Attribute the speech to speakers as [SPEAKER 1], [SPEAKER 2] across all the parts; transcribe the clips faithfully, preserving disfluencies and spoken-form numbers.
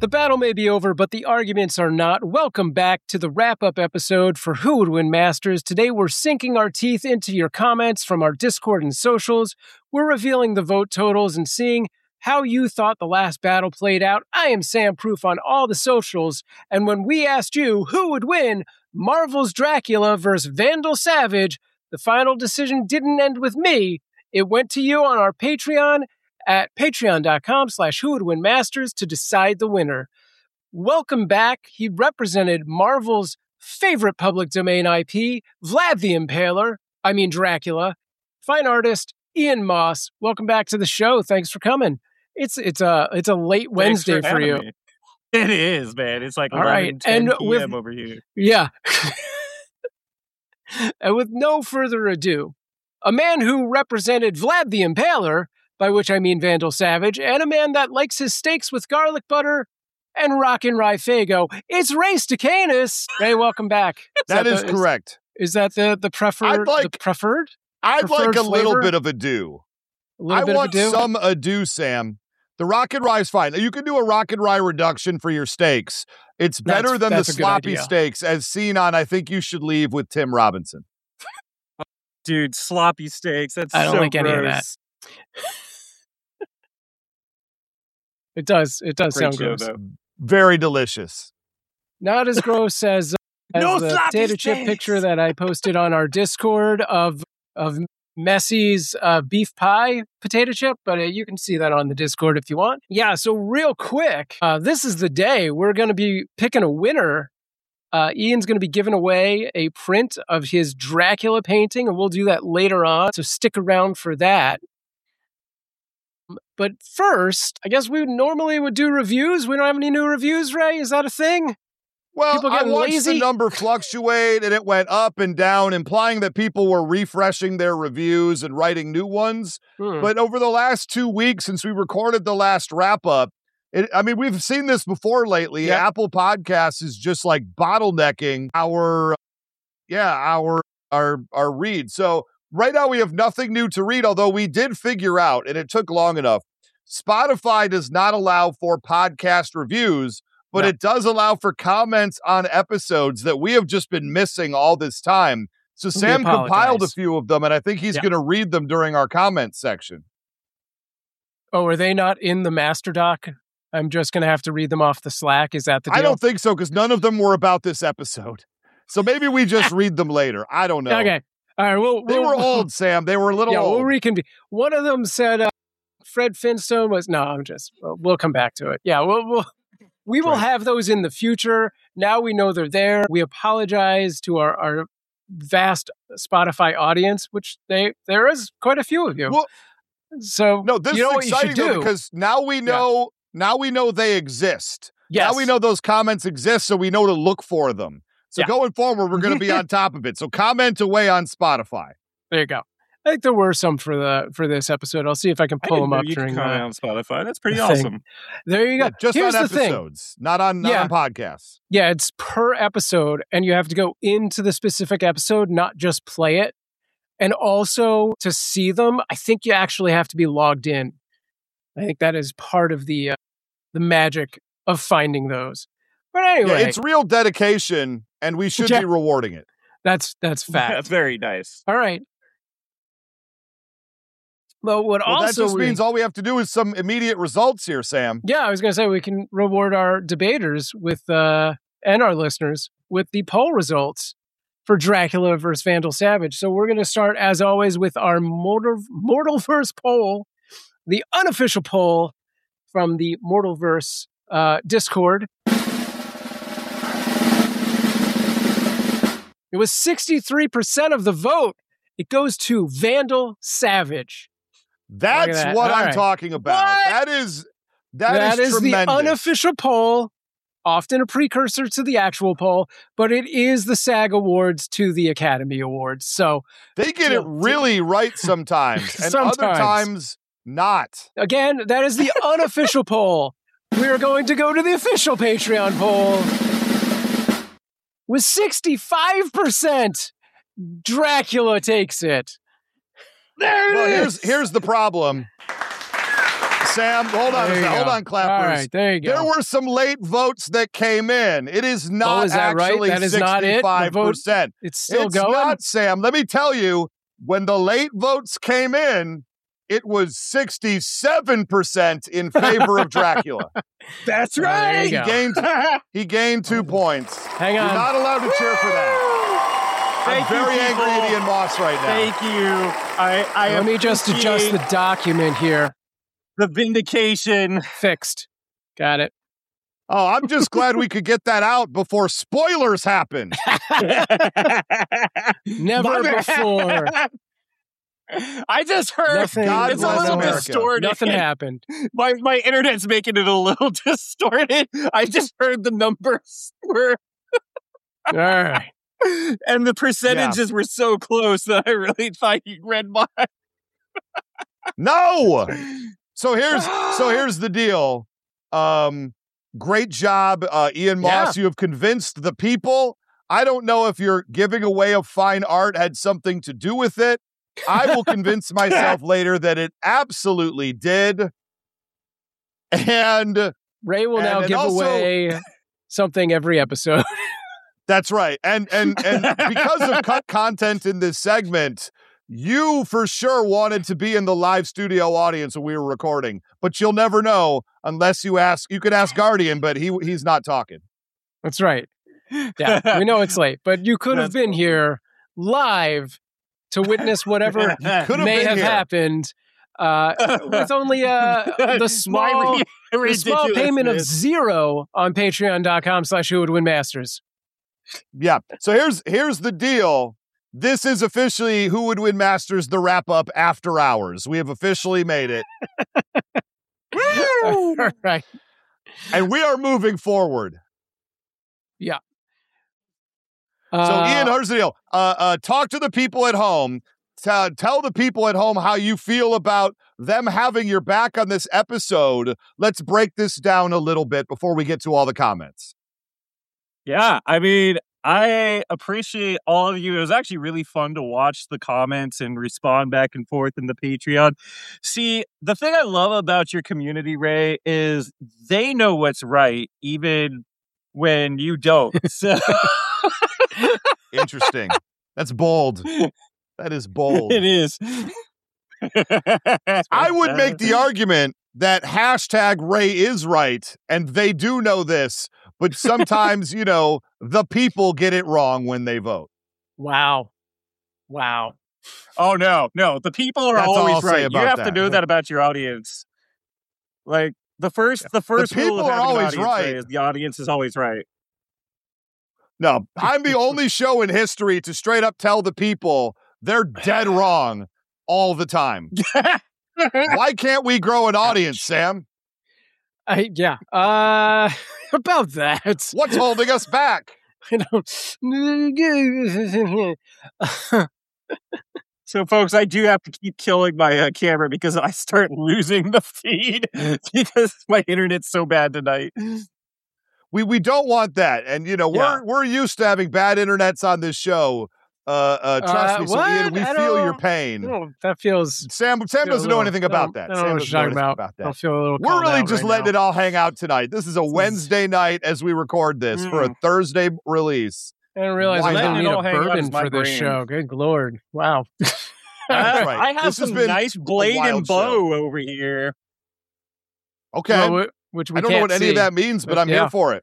[SPEAKER 1] The battle may be over, but the arguments are not. Welcome back to the wrap-up episode for Who Would Win Masters. Today we're sinking our teeth into your comments from our Discord and socials. We're revealing the vote totals and seeing how you thought the last battle played out. I am Sam Proof on all the socials, and when we asked you who would win Marvel's Dracula versus Vandal Savage, the final decision didn't end with me. It went to you on our Patreon at patreon.com slash who would win masters to decide the winner. Welcome back. He represented Marvel's favorite public domain I P, Vlad the Impaler, I mean Dracula, fine artist, Ian Moss. Welcome back to the show. Thanks for coming. It's it's a it's a late Wednesday for, for you.
[SPEAKER 2] Me. It is, man. It's like
[SPEAKER 1] all right, and with,
[SPEAKER 2] over here.
[SPEAKER 1] Yeah. And with no further ado, a man who represented Vlad the Impaler, by which I mean Vandal Savage, and a man that likes his steaks with garlic butter and rockin' rye Fago. It's Ray Stacanis. Ray, welcome back.
[SPEAKER 3] Is that, that is the, correct.
[SPEAKER 1] Is, is that the the preferred?
[SPEAKER 3] Like,
[SPEAKER 1] the preferred?
[SPEAKER 3] I'd
[SPEAKER 1] preferred
[SPEAKER 3] like a
[SPEAKER 1] flavor?
[SPEAKER 3] little bit of ado.
[SPEAKER 1] A little
[SPEAKER 3] I
[SPEAKER 1] bit
[SPEAKER 3] want
[SPEAKER 1] of ado?
[SPEAKER 3] some ado, Sam. The rock and rye is fine. You can do a rock and rye reduction for your steaks. It's better
[SPEAKER 1] that's,
[SPEAKER 3] than
[SPEAKER 1] that's
[SPEAKER 3] the sloppy steaks, as seen on I Think You Should Leave with Tim Robinson.
[SPEAKER 2] Dude, sloppy steaks. That's
[SPEAKER 1] I don't
[SPEAKER 2] so
[SPEAKER 1] like
[SPEAKER 2] gross.
[SPEAKER 1] any of that. It does. It does
[SPEAKER 2] Great
[SPEAKER 1] sound
[SPEAKER 2] show,
[SPEAKER 1] gross.
[SPEAKER 2] Though.
[SPEAKER 3] Very delicious.
[SPEAKER 1] Not as gross as, uh, as
[SPEAKER 2] no
[SPEAKER 1] the
[SPEAKER 2] sloppy
[SPEAKER 1] potato
[SPEAKER 2] steaks.
[SPEAKER 1] chip picture that I posted on our Discord of of Messi's uh, beef pie potato chip, but uh, you can see that on the Discord if you want. Yeah, so real quick, uh, this is the day we're going to be picking a winner. Uh, Ian's going to be giving away a print of his Dracula painting, and we'll do that later on, so stick around for that. But first, I guess we normally would do reviews. We don't have any new reviews, Ray? Is that a thing?
[SPEAKER 3] Well, I watched
[SPEAKER 1] lazy?
[SPEAKER 3] the number fluctuate, and it went up and down, implying that people were refreshing their reviews and writing new ones.
[SPEAKER 1] Hmm.
[SPEAKER 3] But over the last two weeks, since we recorded the last wrap-up, it, I mean, we've seen this before lately.
[SPEAKER 1] Yep.
[SPEAKER 3] Apple Podcasts is just like bottlenecking our, yeah, our our our read. So right now we have nothing new to read, although we did figure out, and it took long enough, Spotify does not allow for podcast reviews, but no. It does allow for comments on episodes that we have just been missing all this time. So Sam compiled a few of them, and I think he's yeah. going to read them during our comments section.
[SPEAKER 1] Oh, are they not in the master doc? I'm just going to have to read them off the Slack. Is that the deal?
[SPEAKER 3] I don't think so, because none of them were about this episode. So maybe we just read them later. I don't know.
[SPEAKER 1] Okay. All right. We'll,
[SPEAKER 3] they
[SPEAKER 1] we'll,
[SPEAKER 3] were old, Sam. They were a little
[SPEAKER 1] yeah,
[SPEAKER 3] old.
[SPEAKER 1] We'll reconvene. One of them said uh, Fred Flintstone was... No, I'm just... We'll, we'll come back to it. Yeah, we'll... we'll we will right. have those in the future. Now we know they're there. We apologize to our, our vast Spotify audience, which they there is quite a few of you.
[SPEAKER 3] Well,
[SPEAKER 1] so
[SPEAKER 3] no, this
[SPEAKER 1] you know
[SPEAKER 3] is exciting though, because now we know yeah. now we know they exist.
[SPEAKER 1] Yes.
[SPEAKER 3] Now we know those comments exist, so we know to look for them. So yeah. going forward, we're going to be on top of it. So comment away on Spotify.
[SPEAKER 1] There you go. I think there were some for the for this episode. I'll see if I can pull
[SPEAKER 2] I
[SPEAKER 1] them up
[SPEAKER 2] you
[SPEAKER 1] during
[SPEAKER 2] can comment
[SPEAKER 1] uh,
[SPEAKER 2] on Spotify. That's pretty
[SPEAKER 1] the
[SPEAKER 2] awesome.
[SPEAKER 1] Thing. There you go.
[SPEAKER 3] Yeah, just
[SPEAKER 1] Here's
[SPEAKER 3] on
[SPEAKER 1] the
[SPEAKER 3] episodes,
[SPEAKER 1] thing.
[SPEAKER 3] not on not
[SPEAKER 1] yeah.
[SPEAKER 3] on podcasts.
[SPEAKER 1] Yeah, it's per episode, and you have to go into the specific episode, not just play it. And also to see them, I think you actually have to be logged in. I think that is part of the uh, the magic of finding those. But anyway,
[SPEAKER 3] yeah, it's real dedication, and we should yeah. be rewarding it.
[SPEAKER 1] That's that's fact.
[SPEAKER 2] That's very nice.
[SPEAKER 1] All right. Well, what
[SPEAKER 3] well,
[SPEAKER 1] also
[SPEAKER 3] that just
[SPEAKER 1] we,
[SPEAKER 3] means all we have to do is some immediate results here, Sam.
[SPEAKER 1] Yeah, I was going to say we can reward our debaters with uh, and our listeners with the poll results for Dracula versus Vandal Savage. So we're going to start, as always, with our Mortal Mortalverse poll, the unofficial poll from the Mortalverse uh, Discord. It was sixty-three percent of the vote. It goes to Vandal Savage.
[SPEAKER 3] That's
[SPEAKER 1] that.
[SPEAKER 3] what
[SPEAKER 1] All
[SPEAKER 3] I'm
[SPEAKER 1] right.
[SPEAKER 3] talking about.
[SPEAKER 1] What?
[SPEAKER 3] That is that,
[SPEAKER 1] that
[SPEAKER 3] is,
[SPEAKER 1] is
[SPEAKER 3] tremendous.
[SPEAKER 1] The unofficial poll, often a precursor to the actual poll, but it is the SAG Awards to the Academy Awards. So
[SPEAKER 3] they get it really right sometimes, and
[SPEAKER 1] sometimes.
[SPEAKER 3] other times not.
[SPEAKER 1] Again, that is the unofficial poll. We are going to go to the official Patreon poll with sixty-five percent. Dracula takes it. There it
[SPEAKER 3] well,
[SPEAKER 1] is.
[SPEAKER 3] here's here's the problem. Sam, hold on a
[SPEAKER 1] There you
[SPEAKER 3] second. Hold
[SPEAKER 1] go.
[SPEAKER 3] on, clappers.
[SPEAKER 1] All right, there you go.
[SPEAKER 3] There were some late votes that came in. It is not
[SPEAKER 1] Oh, is that right?
[SPEAKER 3] actually
[SPEAKER 1] That is not it? The
[SPEAKER 3] sixty-five percent.
[SPEAKER 1] It's still
[SPEAKER 3] it's
[SPEAKER 1] going?
[SPEAKER 3] not, Sam. Let me tell you, when the late votes came in, it was sixty-seven percent in favor of Dracula.
[SPEAKER 2] That's
[SPEAKER 1] Oh, there
[SPEAKER 2] right.
[SPEAKER 1] you
[SPEAKER 3] He
[SPEAKER 1] go.
[SPEAKER 3] gained, he gained two points.
[SPEAKER 1] Hang on.
[SPEAKER 3] You're not allowed to cheer for that.
[SPEAKER 2] Thank
[SPEAKER 3] I'm
[SPEAKER 2] you,
[SPEAKER 3] very angry
[SPEAKER 2] people.
[SPEAKER 3] at Ian Moss right now.
[SPEAKER 2] Thank you. I, I
[SPEAKER 1] Let me just adjust the
[SPEAKER 2] appreciate
[SPEAKER 1] document here.
[SPEAKER 2] the vindication.
[SPEAKER 1] Fixed. Got it.
[SPEAKER 3] Oh, I'm just glad we could get that out before spoilers happen.
[SPEAKER 1] Never before.
[SPEAKER 2] I just heard
[SPEAKER 1] Nothing.
[SPEAKER 3] God
[SPEAKER 2] it's a
[SPEAKER 3] bless
[SPEAKER 2] little
[SPEAKER 3] America.
[SPEAKER 2] distorted.
[SPEAKER 1] Nothing happened.
[SPEAKER 2] My my internet's making it a little distorted. I just heard the numbers were
[SPEAKER 1] All right.
[SPEAKER 2] and the percentages were so close that I really thought you read mine.
[SPEAKER 3] No. So here's so here's the deal. Um, great job, uh, Ian Moss. You have convinced the people. I don't know if your giving away of fine art had something to do with it. I will convince myself later that it absolutely did. And
[SPEAKER 1] Ray will
[SPEAKER 3] And-
[SPEAKER 1] now
[SPEAKER 3] and
[SPEAKER 1] give
[SPEAKER 3] also-
[SPEAKER 1] away something every episode.
[SPEAKER 3] that's right. And and and because of cut content in this segment, you for sure wanted to be in the live studio audience when we were recording, but you'll never know unless you ask. You could ask Guardian, but he he's not talking.
[SPEAKER 1] That's right. Yeah, we know it's late, but you could have
[SPEAKER 2] That's
[SPEAKER 1] been
[SPEAKER 2] cool.
[SPEAKER 1] here live to witness whatever
[SPEAKER 3] Could have
[SPEAKER 1] may
[SPEAKER 3] been
[SPEAKER 1] have
[SPEAKER 3] here.
[SPEAKER 1] happened uh, with only uh, the
[SPEAKER 2] My
[SPEAKER 1] small,
[SPEAKER 2] ri-
[SPEAKER 1] the small payment of
[SPEAKER 2] ridiculousness.
[SPEAKER 1] zero on patreon.com slash who would win masters.
[SPEAKER 3] Yeah. So here's here's the deal. This is officially Who Would Win Masters, the wrap up after hours. We have officially made it,
[SPEAKER 1] All right.
[SPEAKER 3] and we are moving forward. So,
[SPEAKER 1] Uh,
[SPEAKER 3] Ian, here's the deal. Uh, uh, talk to the people at home. Tell, tell the people at home how you feel about them having your back on this episode. Let's break this down a little bit before we get to all the comments.
[SPEAKER 2] Yeah, I mean, I appreciate all of you. It was actually really fun to watch the comments and respond back and forth in the Patreon. See, the thing I love about your community, Ray, is they know what's right, even when you don't. So
[SPEAKER 3] Interesting. That's bold. That is bold.
[SPEAKER 2] it is.
[SPEAKER 3] I would make the argument that hashtag Ray is right, and they do know this, but sometimes, you know, the people get it wrong when they vote.
[SPEAKER 1] wow. Wow.
[SPEAKER 2] Oh no, no. The people are
[SPEAKER 3] That's all I'll
[SPEAKER 2] always
[SPEAKER 3] say
[SPEAKER 2] right. You
[SPEAKER 3] about
[SPEAKER 2] have to
[SPEAKER 3] that.
[SPEAKER 2] know that about your audience. Like the first, the first
[SPEAKER 3] people
[SPEAKER 2] rule of
[SPEAKER 3] are
[SPEAKER 2] having an
[SPEAKER 3] always
[SPEAKER 2] audience,
[SPEAKER 3] right.
[SPEAKER 2] Ray, is the audience is always right.
[SPEAKER 3] No, I'm the only show in history to straight up tell the people they're dead wrong all the time. Why can't we grow an audience, Sam?
[SPEAKER 1] I, yeah. Uh, about that.
[SPEAKER 3] What's holding us back?
[SPEAKER 1] I don't.
[SPEAKER 2] So, folks, I do have to keep killing my uh, camera because I start losing the feed because my internet's so bad tonight.
[SPEAKER 3] We we don't want that. And you know, we're
[SPEAKER 2] Yeah.
[SPEAKER 3] we're used to having bad internets on this show. Uh, uh trust
[SPEAKER 1] Uh,
[SPEAKER 3] me. So Ian,
[SPEAKER 1] what?
[SPEAKER 3] we
[SPEAKER 1] I
[SPEAKER 3] feel your
[SPEAKER 1] don't-
[SPEAKER 3] pain.
[SPEAKER 1] Oh, that feels.
[SPEAKER 3] Sam Sam
[SPEAKER 1] feel a
[SPEAKER 3] doesn't know
[SPEAKER 1] little-
[SPEAKER 3] anything
[SPEAKER 1] I
[SPEAKER 3] about
[SPEAKER 1] don't-
[SPEAKER 3] that.
[SPEAKER 1] I don't
[SPEAKER 3] Sam
[SPEAKER 1] know what
[SPEAKER 3] doesn't
[SPEAKER 1] you're
[SPEAKER 3] know
[SPEAKER 1] talking
[SPEAKER 3] anything
[SPEAKER 1] about.
[SPEAKER 3] about
[SPEAKER 1] I
[SPEAKER 3] that.
[SPEAKER 1] feel a little.
[SPEAKER 3] We're
[SPEAKER 1] called
[SPEAKER 3] really
[SPEAKER 1] out
[SPEAKER 3] just
[SPEAKER 1] right
[SPEAKER 3] letting
[SPEAKER 1] now.
[SPEAKER 3] it all hang out tonight. This is a
[SPEAKER 1] This is-
[SPEAKER 3] Wednesday night as we record this for a
[SPEAKER 2] Mm.
[SPEAKER 3] Thursday release.
[SPEAKER 1] I didn't realize
[SPEAKER 3] Why
[SPEAKER 1] I was
[SPEAKER 3] not?
[SPEAKER 1] going to need
[SPEAKER 2] Letting it
[SPEAKER 1] a
[SPEAKER 2] all hang out
[SPEAKER 1] bourbon
[SPEAKER 2] is my
[SPEAKER 1] for this
[SPEAKER 2] brain.
[SPEAKER 1] show. Good lord! Wow.
[SPEAKER 3] That's
[SPEAKER 2] I,
[SPEAKER 3] right.
[SPEAKER 2] I have
[SPEAKER 3] This has
[SPEAKER 2] some
[SPEAKER 3] been
[SPEAKER 2] nice blade
[SPEAKER 3] wild
[SPEAKER 2] and bow over here.
[SPEAKER 3] Okay.
[SPEAKER 1] Well, wh- which we
[SPEAKER 3] I don't know
[SPEAKER 1] can't
[SPEAKER 3] what any
[SPEAKER 1] see.
[SPEAKER 3] of that means, but
[SPEAKER 1] But
[SPEAKER 3] I'm
[SPEAKER 1] yeah.
[SPEAKER 3] here for it.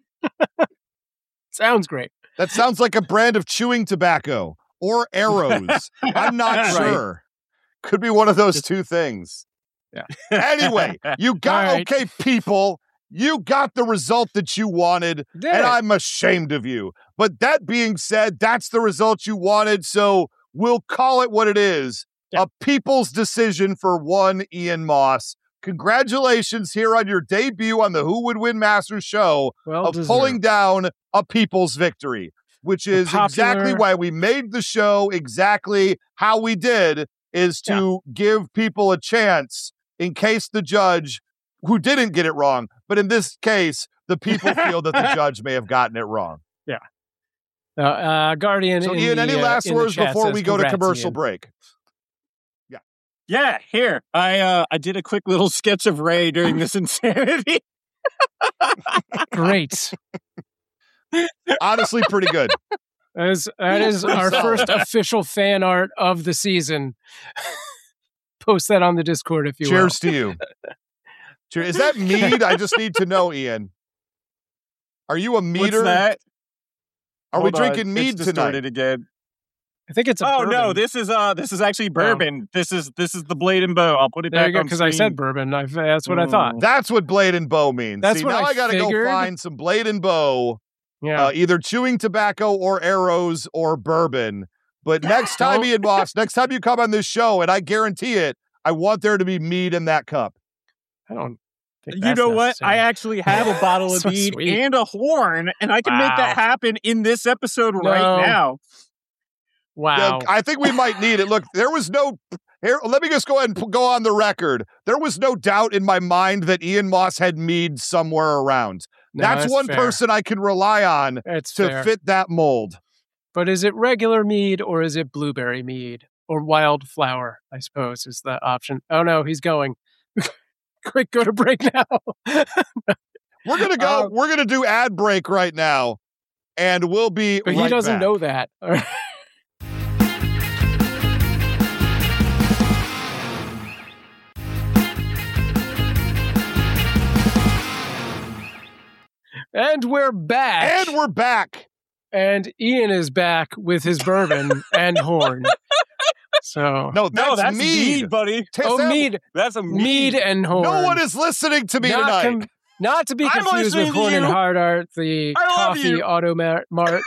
[SPEAKER 1] Sounds great.
[SPEAKER 3] That sounds like a brand of chewing tobacco or arrows. I'm not
[SPEAKER 1] Right.
[SPEAKER 3] sure. Could be one of those two things.
[SPEAKER 1] Yeah.
[SPEAKER 3] Anyway, you got,
[SPEAKER 1] All right.
[SPEAKER 3] okay, people, you got the result that you wanted,
[SPEAKER 1] Did
[SPEAKER 3] and
[SPEAKER 1] it.
[SPEAKER 3] I'm ashamed of you. But that being said, that's the result you wanted, so we'll call it what it is.
[SPEAKER 1] Yeah.
[SPEAKER 3] A people's decision for one Ian Moss. Congratulations here on your debut on the Who Would Win Masters show
[SPEAKER 1] Well
[SPEAKER 3] of
[SPEAKER 1] deserved.
[SPEAKER 3] pulling down a people's victory, which is
[SPEAKER 1] popular-
[SPEAKER 3] exactly why we made the show exactly how we did, is to give people a chance in case the judge, who didn't get it wrong, but in this case, the people feel that the judge may have gotten it wrong.
[SPEAKER 1] Uh, uh, Guardian.
[SPEAKER 3] So,
[SPEAKER 1] in
[SPEAKER 3] Ian,
[SPEAKER 1] the,
[SPEAKER 3] any
[SPEAKER 1] uh,
[SPEAKER 3] last
[SPEAKER 1] in the
[SPEAKER 3] words
[SPEAKER 1] chat
[SPEAKER 3] before
[SPEAKER 1] says
[SPEAKER 3] we go to
[SPEAKER 1] congrats,
[SPEAKER 3] commercial
[SPEAKER 1] Ian.
[SPEAKER 3] break?
[SPEAKER 2] Yeah, here. I uh, I did a quick little sketch of Ray during this insanity.
[SPEAKER 1] Great.
[SPEAKER 3] Honestly, pretty good.
[SPEAKER 1] That is, that is our first official fan art of the season. Post that on the Discord if you
[SPEAKER 3] Cheers
[SPEAKER 1] will.
[SPEAKER 3] to you. Cheers. Is that mead? I just need to know, Ian. Are you a meader?
[SPEAKER 2] What's that?
[SPEAKER 3] Are
[SPEAKER 2] Hold
[SPEAKER 3] we
[SPEAKER 2] on,
[SPEAKER 3] drinking mead
[SPEAKER 2] it's
[SPEAKER 3] tonight?
[SPEAKER 2] distorted again.
[SPEAKER 1] I think it's a
[SPEAKER 2] Oh
[SPEAKER 1] bourbon.
[SPEAKER 2] no, this is uh this is actually bourbon. This is this is the Blade and Bow. I'll put it
[SPEAKER 1] There
[SPEAKER 2] back
[SPEAKER 1] you go,
[SPEAKER 2] on
[SPEAKER 1] because I said
[SPEAKER 2] screen.
[SPEAKER 1] bourbon. I, that's what I thought.
[SPEAKER 3] That's what Blade and Bow means.
[SPEAKER 1] That's
[SPEAKER 3] See,
[SPEAKER 1] what
[SPEAKER 3] now
[SPEAKER 1] I
[SPEAKER 3] I, gotta
[SPEAKER 1] figured.
[SPEAKER 3] go find some Blade and Bow,
[SPEAKER 1] Yeah.
[SPEAKER 3] uh, either chewing tobacco or arrows or bourbon. But next time,
[SPEAKER 1] Don't-
[SPEAKER 3] Ian Moss, next time you come on this show, and I guarantee it, I want there to be mead in that cup.
[SPEAKER 1] I don't think
[SPEAKER 2] You
[SPEAKER 1] that's
[SPEAKER 2] know what?
[SPEAKER 1] necessary.
[SPEAKER 2] I actually have a bottle of
[SPEAKER 1] So
[SPEAKER 2] mead
[SPEAKER 1] sweet.
[SPEAKER 2] and a horn, and I can make
[SPEAKER 1] Wow.
[SPEAKER 2] that happen in this episode
[SPEAKER 1] No.
[SPEAKER 2] right now.
[SPEAKER 1] Wow.
[SPEAKER 3] I think we might need it. Look, there was no. Here, let me just go ahead and p- go on the record. There was no doubt in my mind that Ian Moss had mead somewhere around.
[SPEAKER 1] No,
[SPEAKER 3] that's, one
[SPEAKER 1] fair.
[SPEAKER 3] person I can rely on
[SPEAKER 1] It's
[SPEAKER 3] to
[SPEAKER 1] fair.
[SPEAKER 3] fit that mold.
[SPEAKER 1] But is it regular mead or is it blueberry mead or wildflower? I suppose is the option. Oh no, he's going. Quick, go to break now.
[SPEAKER 3] We're gonna go.
[SPEAKER 1] Um,
[SPEAKER 3] we're gonna do ad break right now, and we'll be.
[SPEAKER 1] but
[SPEAKER 3] right
[SPEAKER 1] he doesn't
[SPEAKER 3] back.
[SPEAKER 1] know that. And we're back.
[SPEAKER 3] And we're back.
[SPEAKER 1] And Ian is back with his bourbon and horn. So
[SPEAKER 3] No, that's,
[SPEAKER 2] no, that's
[SPEAKER 3] mead,
[SPEAKER 2] mead, buddy.
[SPEAKER 3] Taste
[SPEAKER 1] oh,
[SPEAKER 3] that-
[SPEAKER 1] mead,
[SPEAKER 2] That's a
[SPEAKER 1] mead
[SPEAKER 2] mead.
[SPEAKER 1] and horn.
[SPEAKER 3] No one is listening to me
[SPEAKER 1] not,
[SPEAKER 3] tonight.
[SPEAKER 1] com- not to be
[SPEAKER 2] I'm
[SPEAKER 1] confused with
[SPEAKER 2] listening to
[SPEAKER 1] horn and
[SPEAKER 2] you.
[SPEAKER 1] hard art, the
[SPEAKER 2] I love
[SPEAKER 1] coffee
[SPEAKER 2] you.
[SPEAKER 1] automart.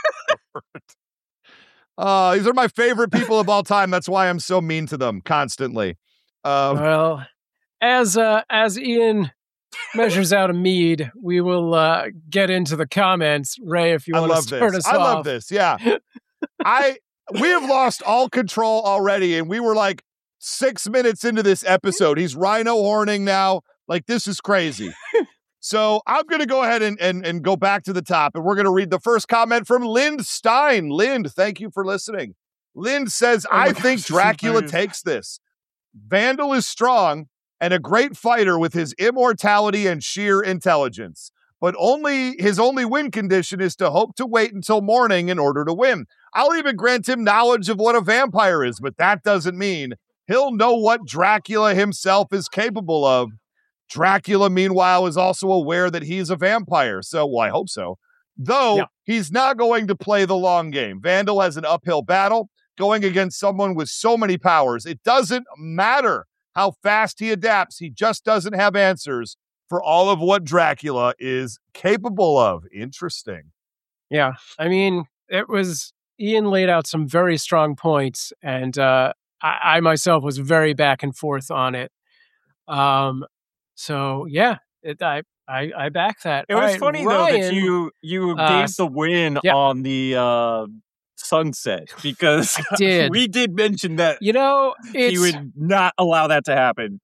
[SPEAKER 3] Uh, these are my favorite people of all time. That's why I'm so mean to them constantly. Um,
[SPEAKER 1] Well, as uh, as Ian measures out a mead, we will uh, get into the comments. Ray, if you
[SPEAKER 3] I
[SPEAKER 1] want to
[SPEAKER 3] love
[SPEAKER 1] start
[SPEAKER 3] this.
[SPEAKER 1] us
[SPEAKER 3] I
[SPEAKER 1] off.
[SPEAKER 3] love this. Yeah. I we have lost all control already, and we were like six minutes into this episode. He's rhino horning now. Like, this is crazy. So I'm gonna go ahead and, and and go back to the top, and we're gonna read the first comment from Lind Stein. Lind, thank you for listening. Lind says,
[SPEAKER 2] Oh my
[SPEAKER 3] I
[SPEAKER 2] gosh,
[SPEAKER 3] think
[SPEAKER 2] this is
[SPEAKER 3] Dracula
[SPEAKER 2] amazing.
[SPEAKER 3] takes this. Vandal is strong and a great fighter with his immortality and sheer intelligence. But only his only win condition is to hope to wait until morning in order to win. I'll even grant him knowledge of what a vampire is, but that doesn't mean he'll know what Dracula himself is capable of. Dracula, meanwhile, is also aware that he's a vampire. So, well, I hope so. Though
[SPEAKER 1] Yeah.
[SPEAKER 3] he's not going to play the long game. Vandal has an uphill battle going against someone with so many powers. It doesn't matter how fast he adapts. He just doesn't have answers for all of what Dracula is capable of. Interesting.
[SPEAKER 1] Yeah, I mean, it was Ian laid out some very strong points, and uh, I, I myself was very back and forth on it. Um, so yeah, it, I, I I back that.
[SPEAKER 2] It
[SPEAKER 1] All
[SPEAKER 2] was
[SPEAKER 1] right,
[SPEAKER 2] funny though that
[SPEAKER 1] Ryan-
[SPEAKER 2] you you
[SPEAKER 1] uh,
[SPEAKER 2] gave the win
[SPEAKER 1] yeah.
[SPEAKER 2] on the uh, sunset because
[SPEAKER 1] I did.
[SPEAKER 2] we did mention that
[SPEAKER 1] You know, it's
[SPEAKER 2] he would not allow that to happen.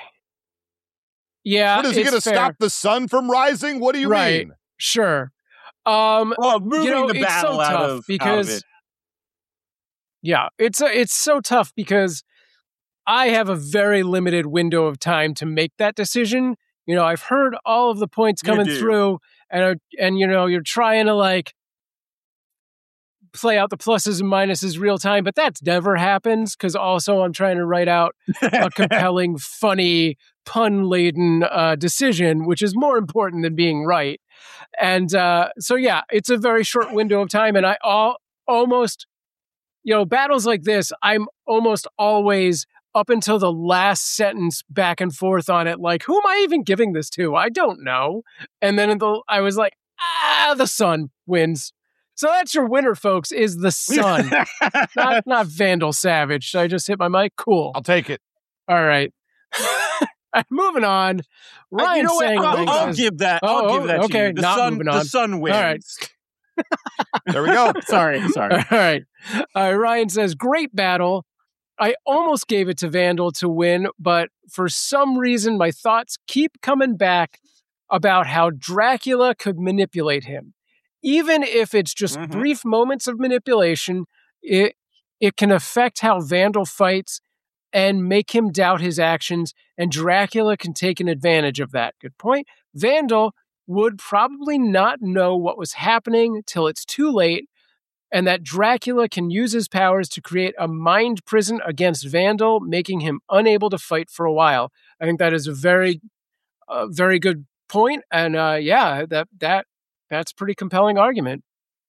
[SPEAKER 1] yeah.
[SPEAKER 3] What is he
[SPEAKER 1] it's
[SPEAKER 3] going to
[SPEAKER 1] fair.
[SPEAKER 3] stop the sun from rising? What do you
[SPEAKER 1] Right.
[SPEAKER 3] mean?
[SPEAKER 1] Sure. Um,
[SPEAKER 2] Well, moving
[SPEAKER 1] know,
[SPEAKER 2] the
[SPEAKER 1] it's
[SPEAKER 2] battle
[SPEAKER 1] so
[SPEAKER 2] out,
[SPEAKER 1] tough
[SPEAKER 2] of, out
[SPEAKER 1] because-
[SPEAKER 2] of it.
[SPEAKER 1] Yeah, it's a, it's so tough because I have a very limited window of time to make that decision. You know, I've heard all of the points
[SPEAKER 2] You
[SPEAKER 1] coming
[SPEAKER 2] do.
[SPEAKER 1] through, and are- and you know, you're trying to like play out the pluses and minuses real time, but that never happens because also I'm trying to write out a compelling, funny, pun laden uh, decision, which is more important than being right. And uh, so, yeah, it's a very short window of time. And I all, almost, you know, battles like this, I'm almost always up until the last sentence back and forth on it. Like, who am I even giving this to? I don't know. And then the, I was like, ah, the sun wins. So that's your winner, folks, is the sun, not, not Vandal Savage. Did I just hit my mic? Cool.
[SPEAKER 3] I'll take it.
[SPEAKER 1] All right. Moving on.
[SPEAKER 2] Uh,
[SPEAKER 1] Ryan
[SPEAKER 2] you know what?
[SPEAKER 1] saying
[SPEAKER 2] I'll,
[SPEAKER 1] things
[SPEAKER 2] I'll
[SPEAKER 1] as-
[SPEAKER 2] give that.
[SPEAKER 1] Oh,
[SPEAKER 2] I'll give that
[SPEAKER 1] okay,
[SPEAKER 2] to you. The
[SPEAKER 1] not
[SPEAKER 2] sun,
[SPEAKER 1] moving
[SPEAKER 2] the
[SPEAKER 1] on.
[SPEAKER 2] sun wins.
[SPEAKER 1] All right.
[SPEAKER 3] There we go.
[SPEAKER 2] sorry, sorry.
[SPEAKER 1] All right. Uh, Ryan says, great battle. I almost gave it to Vandal to win, but for some reason, my thoughts keep coming back about how Dracula could manipulate him. Even if it's just
[SPEAKER 2] Mhm.
[SPEAKER 1] brief moments of manipulation, it it can affect how Vandal fights and make him doubt his actions, and Dracula can take an advantage of that. Good point. Vandal would probably not know what was happening till it's too late, and that Dracula can use his powers to create a mind prison against Vandal, making him unable to fight for a while. I think that is a very, uh, very good point, and uh, yeah, that that that's a pretty compelling argument.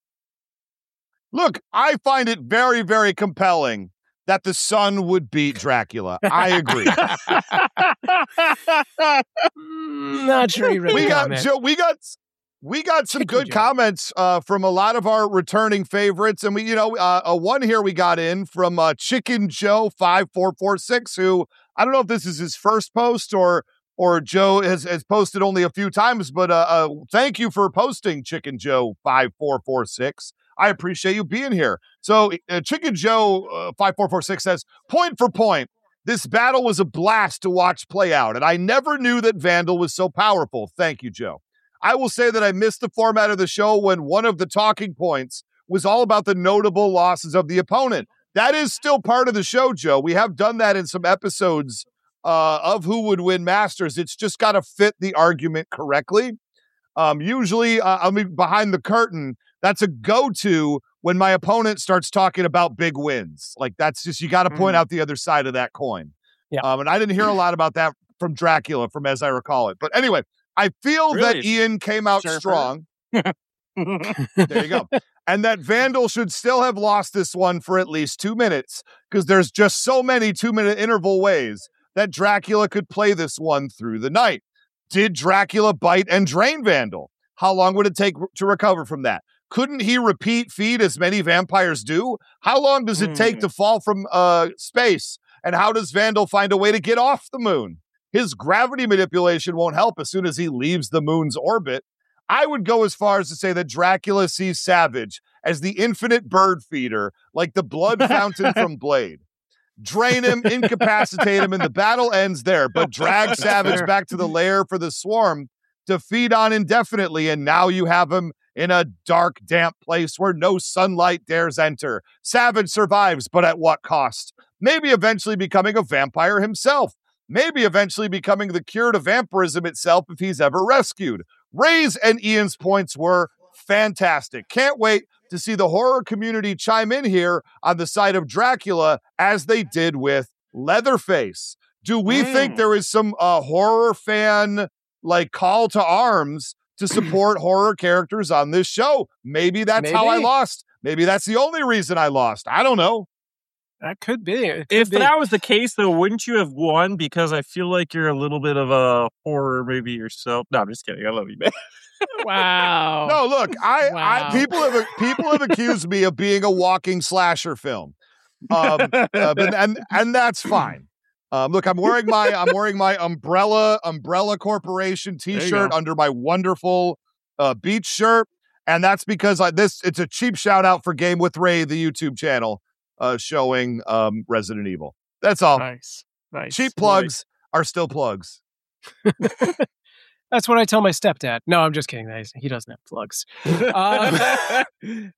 [SPEAKER 3] Look, I find it very, very compelling that the sun would beat Dracula. I agree.
[SPEAKER 1] Mm, not sure you really
[SPEAKER 3] we got
[SPEAKER 1] comment.
[SPEAKER 3] Joe. We got we got some
[SPEAKER 1] Chicken
[SPEAKER 3] good
[SPEAKER 1] Joe.
[SPEAKER 3] comments uh, from a lot of our returning favorites, and we, you know, uh, a one here we got in from uh, Chicken Joe five four four six, who I don't know if this is his first post or or Joe has has posted only a few times, but uh, uh, thank you for posting, Chicken Joe five four four six. I appreciate you being here. So uh, Chicken Joe uh, five four four six says, point for point, this battle was a blast to watch play out, and I never knew that Vandal was so powerful. Thank you, Joe. I will say that I missed the format of the show when one of the talking points was all about the notable losses of the opponent. That is still part of the show, Joe. We have done that in some episodes uh, of Who Would Win Masters. It's just got to fit the argument correctly. Um, usually, uh, I mean, behind the curtain, that's a go-to when my opponent starts talking about big wins. Like, that's just, you got to point
[SPEAKER 1] Mm.
[SPEAKER 3] out the other side of that coin.
[SPEAKER 1] Yeah.
[SPEAKER 3] Um, and I didn't hear a lot about that from Dracula, from as I recall it. But anyway, I feel that
[SPEAKER 2] Really?
[SPEAKER 3] Ian came out
[SPEAKER 2] Sure.
[SPEAKER 3] strong. There you go. And that Vandal should still have lost this one for at least two minutes because there's just so many two-minute interval ways that Dracula could play this one through the night. Did Dracula bite and drain Vandal? How long would it take to recover from that? Couldn't he repeat feed as many vampires do? How long does it take
[SPEAKER 2] Hmm.
[SPEAKER 3] to fall from uh, space? And how does Vandal find a way to get off the moon? His gravity manipulation won't help as soon as he leaves the moon's orbit. I would go as far as to say that Dracula sees Savage as the infinite bird feeder, like the blood fountain from Blade. Drain him, incapacitate him, and the battle ends there. But drag Savage
[SPEAKER 1] fair.
[SPEAKER 3] back to the lair for the swarm to feed on indefinitely, and now you have him in a dark, damp place where no sunlight dares enter. Savage survives, but at what cost? Maybe eventually becoming a vampire himself. Maybe eventually becoming the cure to vampirism itself if he's ever rescued. Ray's and Ian's points were fantastic. Can't wait to see the horror community chime in here on the side of Dracula as they did with Leatherface. Do we
[SPEAKER 2] Mm.
[SPEAKER 3] think there is some uh, horror fan like call to arms to support horror characters on this show? Maybe that's how I
[SPEAKER 1] Maybe.
[SPEAKER 3] lost. Maybe that's the only reason I lost. I don't know.
[SPEAKER 1] That could be. It could
[SPEAKER 2] If
[SPEAKER 1] be.
[SPEAKER 2] that was the case, though, wouldn't you have won? Because I feel like you're a little bit of a horror movie yourself. No, I'm just kidding. I love you, man.
[SPEAKER 1] Wow.
[SPEAKER 3] No, look, I,
[SPEAKER 1] Wow.
[SPEAKER 3] I people have people have accused me of being a walking slasher film, um, uh, but, and and that's fine. Um, look, I'm wearing my I'm wearing my umbrella umbrella Corporation
[SPEAKER 2] you
[SPEAKER 3] T-shirt
[SPEAKER 2] go.
[SPEAKER 3] under my wonderful uh, beach shirt, and that's because I this it's a cheap shout out for Game with Ray, the YouTube channel uh, showing um, Resident Evil. That's all.
[SPEAKER 1] Nice. Nice.
[SPEAKER 3] Cheap plugs are still plugs.
[SPEAKER 1] That's what I tell my stepdad. No, I'm just kidding. He's- He doesn't have plugs. Um,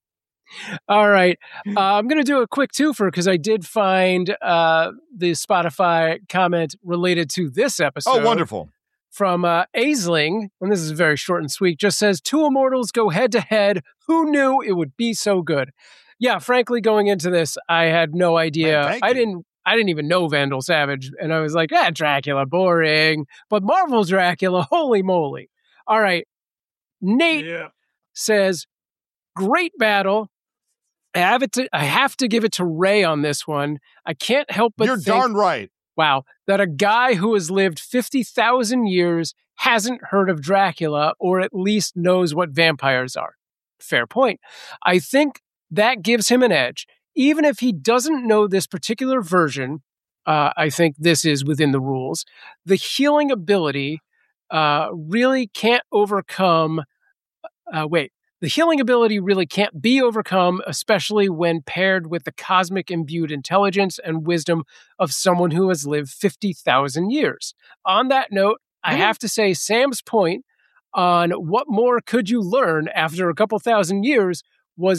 [SPEAKER 1] all right. Uh, I'm going to do a quick twofer because I did find uh, the Spotify comment related to this episode.
[SPEAKER 3] Oh, wonderful.
[SPEAKER 1] From uh, Aisling, and this is very short and sweet, just says, two immortals go head to head. Who knew it would be so good? Yeah, frankly, going into this, I had no idea.
[SPEAKER 3] Man, thank
[SPEAKER 1] I
[SPEAKER 3] you.
[SPEAKER 1] didn't I didn't even know Vandal Savage. And I was like, ah, Dracula, boring. But Marvel Dracula, holy moly. All right. Nate
[SPEAKER 2] Yeah.
[SPEAKER 1] says, great battle. I have it to I have to give it to Ray on this one. I can't help but
[SPEAKER 3] You're
[SPEAKER 1] think,
[SPEAKER 3] darn right.
[SPEAKER 1] wow, that a guy who has lived fifty thousand years hasn't heard of Dracula or at least knows what vampires are. Fair point. I think that gives him an edge. Even if he doesn't know this particular version, uh, I think this is within the rules. The healing ability uh, really can't overcome. Uh, wait, the healing ability really can't be overcome, especially when paired with the cosmic imbued intelligence and wisdom of someone who has lived fifty thousand years. On that note, I have to say Sam's point on what more could you learn after a couple thousand years was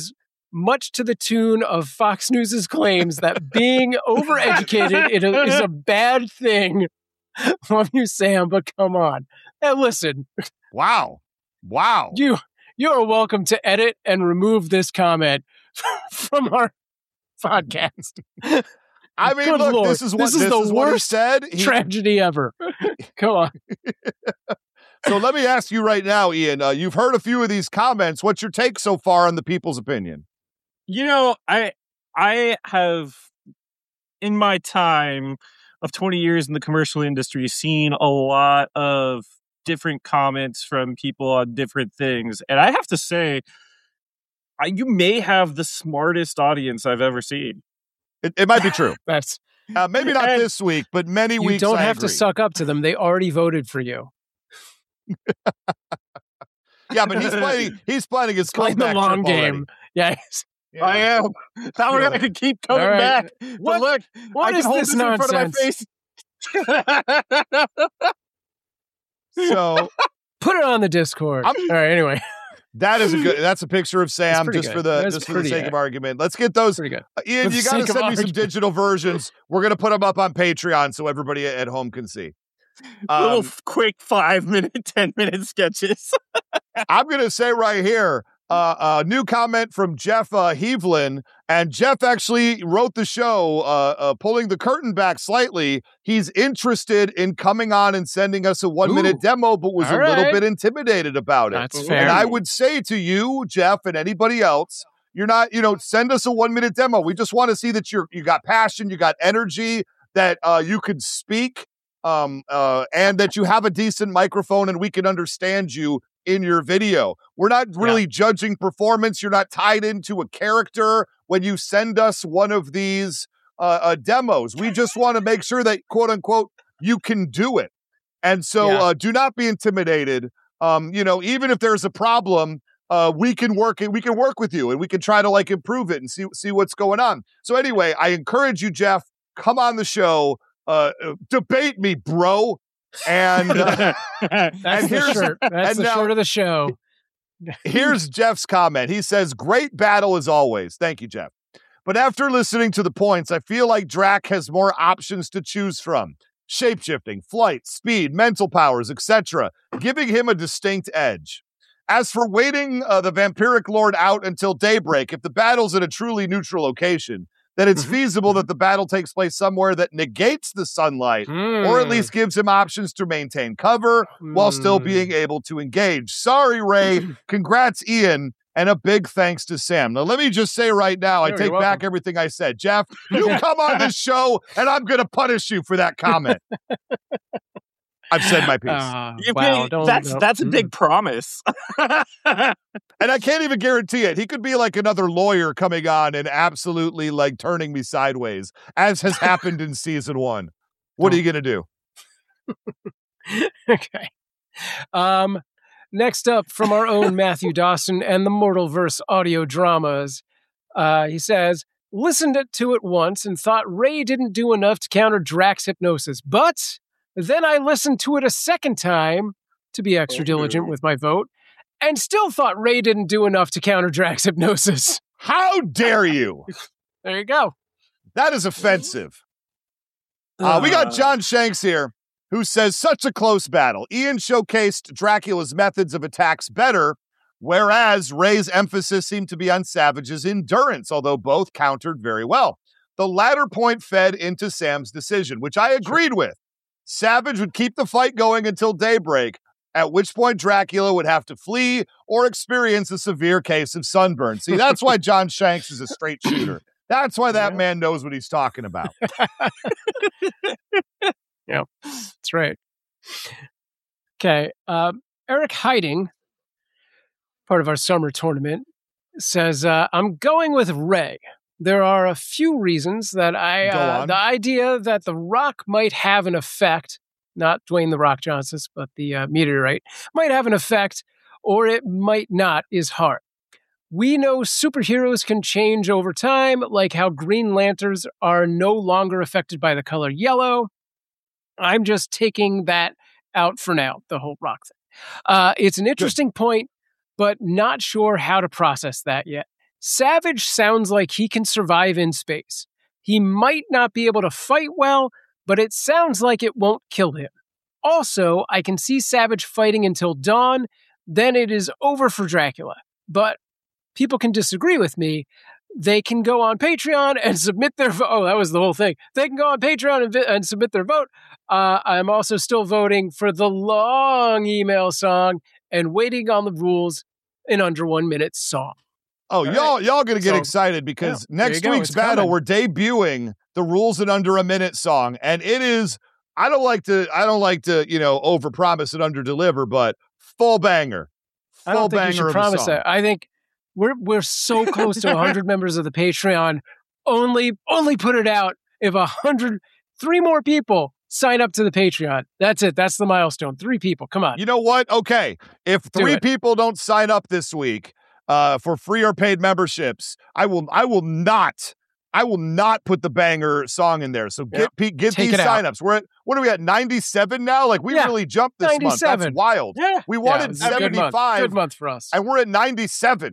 [SPEAKER 1] much to the tune of Fox News's claims that being overeducated it is a bad thing. Love you, Sam, but come on. And listen.
[SPEAKER 3] Wow. Wow.
[SPEAKER 1] You you are welcome to edit and remove this comment from our podcast.
[SPEAKER 3] I mean,
[SPEAKER 1] Good
[SPEAKER 3] look,
[SPEAKER 1] Lord.
[SPEAKER 3] this is what
[SPEAKER 1] this is
[SPEAKER 3] this
[SPEAKER 1] the
[SPEAKER 3] is what he
[SPEAKER 1] worst
[SPEAKER 3] said. He,
[SPEAKER 1] tragedy ever. Come on.
[SPEAKER 3] So let me ask you right now, Ian. Uh, you've heard a few of these comments. What's your take so far on the people's opinion?
[SPEAKER 2] You know, I I have in my time of twenty years in the commercial industry seen a lot of different comments from people on different things, and I have to say, I, you may have the smartest audience I've ever seen.
[SPEAKER 3] It, it might be true.
[SPEAKER 1] That's
[SPEAKER 3] uh, maybe not
[SPEAKER 2] and
[SPEAKER 3] this week, but many
[SPEAKER 1] you
[SPEAKER 3] weeks.
[SPEAKER 1] don't
[SPEAKER 3] I
[SPEAKER 1] have
[SPEAKER 3] agree.
[SPEAKER 1] to suck up to them. They already voted for you.
[SPEAKER 3] Yeah, but he's playing. He's playing his
[SPEAKER 1] Playing the long game. Yeah.
[SPEAKER 3] Yeah.
[SPEAKER 2] I am. Now we're going to keep coming
[SPEAKER 1] All right.
[SPEAKER 2] back.
[SPEAKER 1] What-
[SPEAKER 2] But look,
[SPEAKER 1] what
[SPEAKER 2] I
[SPEAKER 1] is
[SPEAKER 2] can hold
[SPEAKER 1] this
[SPEAKER 2] this in front of my
[SPEAKER 1] nonsense?
[SPEAKER 2] face.
[SPEAKER 3] So
[SPEAKER 1] Put it on the Discord.
[SPEAKER 3] I'm-
[SPEAKER 1] All right, anyway.
[SPEAKER 3] that is a good. That's a picture of Sam,
[SPEAKER 1] pretty
[SPEAKER 3] just
[SPEAKER 1] good.
[SPEAKER 3] for the
[SPEAKER 1] That's
[SPEAKER 3] just for the
[SPEAKER 1] pretty
[SPEAKER 3] sake
[SPEAKER 1] good.
[SPEAKER 3] of argument. Let's get those.
[SPEAKER 1] Pretty good.
[SPEAKER 3] Uh, Ian,
[SPEAKER 1] For the
[SPEAKER 3] you got to
[SPEAKER 1] sake of
[SPEAKER 3] send me some
[SPEAKER 1] argument.
[SPEAKER 3] digital versions. We're gonna put them up on Patreon so everybody at home can see.
[SPEAKER 2] Little
[SPEAKER 3] Um,
[SPEAKER 2] f- quick five minute, ten minute sketches.
[SPEAKER 3] I'm going to say right here, uh, a new comment from Jeff uh, Heavlin, and Jeff actually wrote the show, uh, uh, pulling the curtain back slightly. He's interested in coming on and sending us a one minute
[SPEAKER 1] Ooh.
[SPEAKER 3] demo, but was
[SPEAKER 1] All
[SPEAKER 3] a little
[SPEAKER 1] right.
[SPEAKER 3] bit intimidated about it.
[SPEAKER 1] That's
[SPEAKER 2] Ooh.
[SPEAKER 1] fair.
[SPEAKER 3] And I would say to you, Jeff, and anybody else, you're not, you know, send us a one minute demo. We just want to see that you're, you got passion, you got energy, that uh, you could speak, um, uh, and that you have a decent microphone and we can understand you in your video. We're not really judging performance. You're not tied into a character when you send us one of these uh, uh, demos. We just want to make sure that, quote unquote, you can do it. And so
[SPEAKER 1] Yeah.
[SPEAKER 3] uh, do not be intimidated. Um, you know, even if there's a problem, uh, we can work it. We can work with you and we can try to like improve it and see, see what's going on. So anyway, I encourage you, Jeff, come on the show, uh, uh, debate me, bro. And uh,
[SPEAKER 1] That's
[SPEAKER 3] and
[SPEAKER 1] the
[SPEAKER 3] here's-
[SPEAKER 1] shirt. That's
[SPEAKER 3] and
[SPEAKER 1] the
[SPEAKER 3] now-
[SPEAKER 1] shirt of the show.
[SPEAKER 3] Here's Jeff's comment. He says, great battle as always. Thank you, Jeff. But after listening to the points, I feel like Drac has more options to choose from. Shapeshifting, flight, speed, mental powers, et cetera, giving him a distinct edge. As for waiting uh, the Vampiric Lord out until daybreak, if the battle's in a truly neutral location, then it's
[SPEAKER 1] Mhm.
[SPEAKER 3] feasible that the battle takes place somewhere that negates the sunlight, or at
[SPEAKER 1] Hmm.
[SPEAKER 3] least gives him options to maintain cover while still
[SPEAKER 1] Hmm.
[SPEAKER 3] being able to engage. Sorry, Ray. Congrats, Ian. And a big thanks to Sam. Now, let me just say right now, I
[SPEAKER 1] Sure,
[SPEAKER 3] take
[SPEAKER 1] you're
[SPEAKER 3] back
[SPEAKER 1] welcome.
[SPEAKER 3] everything I said. Jeff, you come on this show, and I'm going to punish you for that comment. I've said my piece.
[SPEAKER 1] Ah,
[SPEAKER 2] You
[SPEAKER 1] wow,
[SPEAKER 2] mean,
[SPEAKER 1] don't-
[SPEAKER 2] that's
[SPEAKER 1] no.
[SPEAKER 2] that's a
[SPEAKER 1] Mm.
[SPEAKER 2] big promise.
[SPEAKER 3] And I can't even guarantee it. He could be like another lawyer coming on and absolutely like turning me sideways, as has happened in season one. What are you going to do?
[SPEAKER 1] Okay. Um, next up from our own Matthew Dawson and the Mortalverse audio dramas, uh, he says, listened to it once and thought Ray didn't do enough to counter Drax hypnosis, but then I listened to it a second time to be extra diligent with my vote and still thought Ray didn't do enough to counter Drax hypnosis.
[SPEAKER 3] How dare you?
[SPEAKER 1] There you go.
[SPEAKER 3] That is offensive. Uh, we got
[SPEAKER 2] Uh,
[SPEAKER 3] John Shanks here, who says, such a close battle. Ian showcased Dracula's methods of attacks better, whereas Ray's emphasis seemed to be on Savage's endurance, although both countered very well. The latter point fed into Sam's decision, which I agreed with. Savage would keep the fight going until daybreak, at which point Dracula would have to flee or experience a severe case of sunburn. See, that's why John Shanks is a straight shooter. That's why that
[SPEAKER 1] Yeah.
[SPEAKER 3] man knows what he's talking about.
[SPEAKER 1] That's right. Okay. Um, Eric Hiding, part of our summer tournament, says, uh, I'm going with Ray. There are a few reasons that I,
[SPEAKER 3] Go
[SPEAKER 1] uh,
[SPEAKER 3] on.
[SPEAKER 1] the idea that the rock might have an effect, not Dwayne the Rock Johnson, but the uh, meteorite, might have an effect, or it might not, is hard. We know superheroes can change over time, like how Green Lanterns are no longer affected by the color yellow. I'm just taking that out for now, the whole rock thing. Uh, it's an interesting point, but not sure how to process that yet. Savage sounds like he can survive in space. He might not be able to fight well, but it sounds like it won't kill him. Also, I can see Savage fighting until dawn, then it is over for Dracula. But people can disagree with me. They can go on Patreon and submit their vote. Oh, that was the whole thing. They can go on Patreon and, vi- and submit their vote. Uh, I'm also still voting for the long email song and waiting on the rules in under one minute song.
[SPEAKER 3] Oh,
[SPEAKER 1] All
[SPEAKER 3] y'all,
[SPEAKER 1] right.
[SPEAKER 3] y'all gonna get
[SPEAKER 1] So-
[SPEAKER 3] excited because
[SPEAKER 1] Yeah, there
[SPEAKER 3] next
[SPEAKER 1] you go.
[SPEAKER 3] week's
[SPEAKER 1] It's
[SPEAKER 3] battle,
[SPEAKER 1] coming.
[SPEAKER 3] we're debuting the rules in under a minute song, and it is. I don't like to. I don't like to. You know, overpromise and underdeliver, but full banger. Full
[SPEAKER 1] I don't think
[SPEAKER 3] banger
[SPEAKER 1] you should
[SPEAKER 3] of a
[SPEAKER 1] promise
[SPEAKER 3] song.
[SPEAKER 1] that. I think we're we're so close to one hundred members of the Patreon. Only only put it out if one hundred, three more people sign up to the Patreon. That's it. That's the milestone. Three people. Come on.
[SPEAKER 3] You know what? Okay, if
[SPEAKER 1] Do
[SPEAKER 3] three
[SPEAKER 1] it.
[SPEAKER 3] people don't sign up this week uh, for free or paid memberships, I will. I will not. I will not put the banger song in there. So get
[SPEAKER 1] Yep.
[SPEAKER 3] pe- get
[SPEAKER 1] Take
[SPEAKER 3] these
[SPEAKER 1] it out.
[SPEAKER 3] signups. We're at what are we at ninety-seven now? Like we
[SPEAKER 1] Yeah,
[SPEAKER 3] really jumped this month. That's
[SPEAKER 1] ninety-seven.
[SPEAKER 3] wild.
[SPEAKER 2] Yeah.
[SPEAKER 3] We
[SPEAKER 1] Yeah, it
[SPEAKER 3] wanted
[SPEAKER 1] was a good month.
[SPEAKER 3] seventy-five,
[SPEAKER 1] Good month for us.
[SPEAKER 3] and we're at ninety-seven.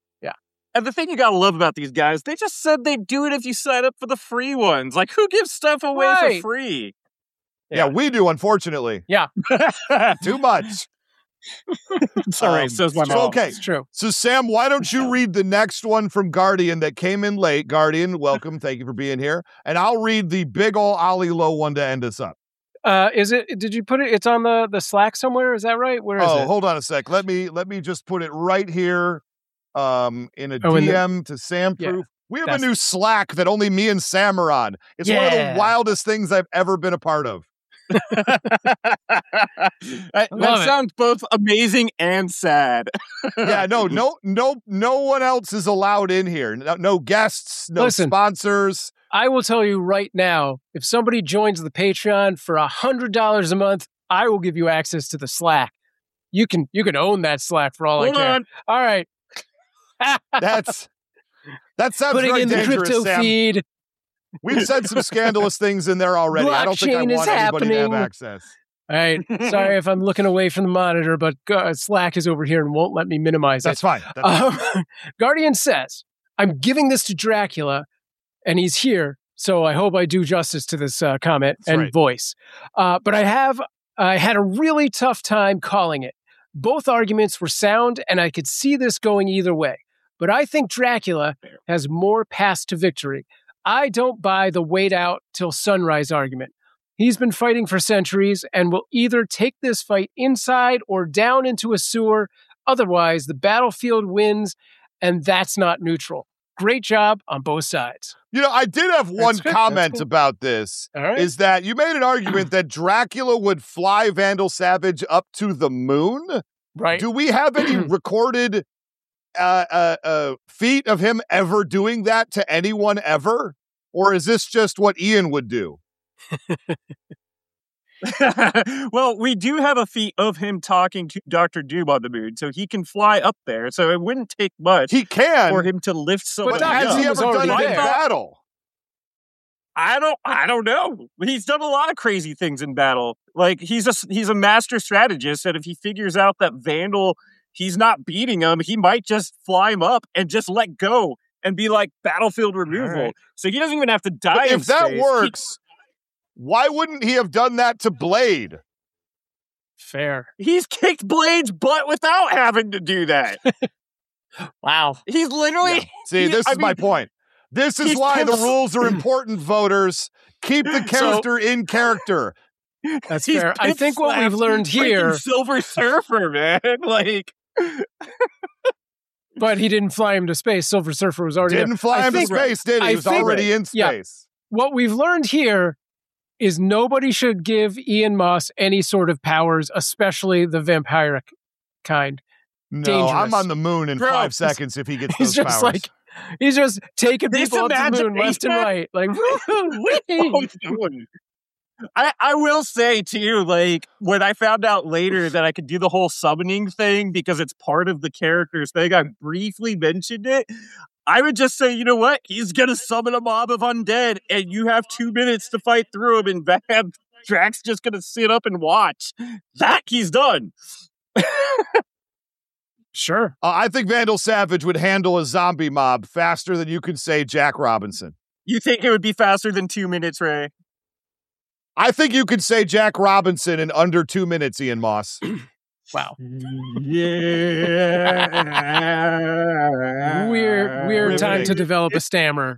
[SPEAKER 2] And the thing you gotta love about these guys, they just said they'd do it if you sign up for the free ones. Like, who gives stuff away
[SPEAKER 1] Right.
[SPEAKER 2] for free?
[SPEAKER 3] Yeah.
[SPEAKER 1] Yeah.
[SPEAKER 3] we do. Unfortunately, too much.
[SPEAKER 2] It's all right,
[SPEAKER 3] Um,
[SPEAKER 2] says my
[SPEAKER 3] so,
[SPEAKER 2] mom.
[SPEAKER 3] okay.
[SPEAKER 1] It's true.
[SPEAKER 3] So, Sam, why don't you read the next one from Guardian that came in late? Guardian, welcome. Thank you for being here. And I'll read the big ol' Ollie Low one to end us up.
[SPEAKER 1] Uh, is it? Did you put it? It's on the the Slack somewhere. Is that right? Where is
[SPEAKER 3] Oh,
[SPEAKER 1] it?
[SPEAKER 3] hold on a sec. Let me let me just put it right here um, in a
[SPEAKER 1] Oh, in the-
[SPEAKER 3] D M to Sam
[SPEAKER 1] Yeah,
[SPEAKER 3] Proof. We have
[SPEAKER 1] that's-
[SPEAKER 3] a new Slack that only me and Sam are on. It's one of
[SPEAKER 1] Yeah.
[SPEAKER 3] the wildest things I've ever been a part of.
[SPEAKER 2] that that
[SPEAKER 1] Love it.
[SPEAKER 2] sounds both amazing and sad.
[SPEAKER 3] Yeah, no, no, no, no one else is allowed in here. No, no guests, no
[SPEAKER 1] Listen.
[SPEAKER 3] sponsors.
[SPEAKER 1] I will tell you right now, if somebody joins the Patreon for a hundred dollars a month, I will give you access to the Slack. You can you can own that Slack for all
[SPEAKER 2] Hold
[SPEAKER 1] I care.
[SPEAKER 2] on.
[SPEAKER 1] All right.
[SPEAKER 3] That's that sounds
[SPEAKER 1] Putting
[SPEAKER 3] very
[SPEAKER 1] in the
[SPEAKER 3] dangerous,
[SPEAKER 1] crypto
[SPEAKER 3] Sam.
[SPEAKER 1] feed.
[SPEAKER 3] We've said some scandalous things in there already. I don't think I
[SPEAKER 1] Blockchain is
[SPEAKER 3] want anybody to have
[SPEAKER 1] happening.
[SPEAKER 3] access.
[SPEAKER 1] All right. Sorry if I'm looking away from the monitor, but uh, Slack is over here and won't let me minimize
[SPEAKER 3] That's
[SPEAKER 1] it.
[SPEAKER 3] fine. That's fine.
[SPEAKER 1] Um, Guardian says, I'm giving this to Dracula, and he's here, so I hope I do justice to this uh, comment
[SPEAKER 3] That's
[SPEAKER 1] and
[SPEAKER 3] right.
[SPEAKER 1] voice. Uh, but I have I had a really tough time calling it. Both arguments were sound, and I could see this going either way. But I think Dracula has more paths to victory. I don't buy the wait out till sunrise argument. He's been fighting for centuries and will either take this fight inside or down into a sewer. Otherwise, the battlefield wins, and that's not neutral. Great job on both sides.
[SPEAKER 3] You know, I did have one
[SPEAKER 1] good. That's
[SPEAKER 3] comment
[SPEAKER 1] good.
[SPEAKER 3] about this.
[SPEAKER 1] All right.
[SPEAKER 3] Is that you made an argument that Dracula would fly Vandal Savage up to the moon?
[SPEAKER 1] right.
[SPEAKER 3] Do we have any recorded uh, uh, uh, feat of him ever doing that to anyone ever? Or is this just what Ian would do?
[SPEAKER 2] Well, we do have a feat of him talking to Doctor Doom on the moon, so he can fly up there. So it wouldn't take much
[SPEAKER 3] He can,
[SPEAKER 2] for him to lift somebody
[SPEAKER 3] but has
[SPEAKER 1] Doctor
[SPEAKER 3] he
[SPEAKER 1] Doom was
[SPEAKER 3] ever done
[SPEAKER 1] already
[SPEAKER 3] it in
[SPEAKER 1] there.
[SPEAKER 3] battle?
[SPEAKER 2] I don't I don't know. He's done a lot of crazy things in battle. Like he's a he's a master strategist, and if he figures out that Vandal he's not beating him, he might just fly him up and just let go and be like battlefield removal.
[SPEAKER 1] right.
[SPEAKER 2] So he doesn't even have to die.
[SPEAKER 3] But
[SPEAKER 2] in
[SPEAKER 3] if that
[SPEAKER 2] space. He-
[SPEAKER 3] works, why wouldn't he have done that to Blade?
[SPEAKER 1] Fair.
[SPEAKER 2] he's kicked Blade's butt without having to do that.
[SPEAKER 1] Wow.
[SPEAKER 2] He's literally
[SPEAKER 3] Yeah. See,
[SPEAKER 2] he-
[SPEAKER 3] this
[SPEAKER 2] I
[SPEAKER 3] is my
[SPEAKER 2] mean,
[SPEAKER 3] point. This is
[SPEAKER 2] he's
[SPEAKER 3] why the
[SPEAKER 2] pimps-
[SPEAKER 3] rules are important, voters. Keep the character in character.
[SPEAKER 1] That's
[SPEAKER 2] he's
[SPEAKER 1] fair. I
[SPEAKER 2] pimp
[SPEAKER 1] think what we've
[SPEAKER 2] slapped
[SPEAKER 1] learned
[SPEAKER 2] freaking
[SPEAKER 1] here,
[SPEAKER 2] Silver Surfer, man. Like
[SPEAKER 1] but he didn't fly him to space. Silver Surfer was already there.
[SPEAKER 3] Didn't fly
[SPEAKER 1] I
[SPEAKER 3] him to
[SPEAKER 1] think-
[SPEAKER 3] space, did he?
[SPEAKER 1] I
[SPEAKER 3] He was
[SPEAKER 1] think-
[SPEAKER 3] already in
[SPEAKER 1] Yeah.
[SPEAKER 3] space.
[SPEAKER 1] What we've learned here is nobody should give Ian Moss any sort of powers, especially the vampiric kind.
[SPEAKER 3] No,
[SPEAKER 1] dangerous.
[SPEAKER 3] I'm on the moon in
[SPEAKER 2] Bro,
[SPEAKER 3] five
[SPEAKER 2] he's-
[SPEAKER 3] seconds if he gets
[SPEAKER 1] He's
[SPEAKER 3] those
[SPEAKER 1] just
[SPEAKER 3] powers.
[SPEAKER 1] like he's just taking
[SPEAKER 2] This
[SPEAKER 1] people up to the moon left and
[SPEAKER 2] imagination-
[SPEAKER 1] right. Like whee!
[SPEAKER 2] I, I will say too, like when I found out later that I could do the whole summoning thing because it's part of the character's thing, I briefly mentioned it. I would just say, you know what? He's gonna summon a mob of undead, and you have two minutes to fight through him, and bam, Drax just gonna sit up and watch. That he's done.
[SPEAKER 1] Sure.
[SPEAKER 3] Uh, I think Vandal Savage would handle a zombie mob faster than you could say Jack Robinson.
[SPEAKER 2] You think it would be faster than two minutes, Ray?
[SPEAKER 3] I think you could say Jack Robinson in under two minutes, Ian Moss.
[SPEAKER 1] Wow.
[SPEAKER 2] Yeah.
[SPEAKER 1] Weird, weird time
[SPEAKER 3] Riveting.
[SPEAKER 1] to develop a stammer.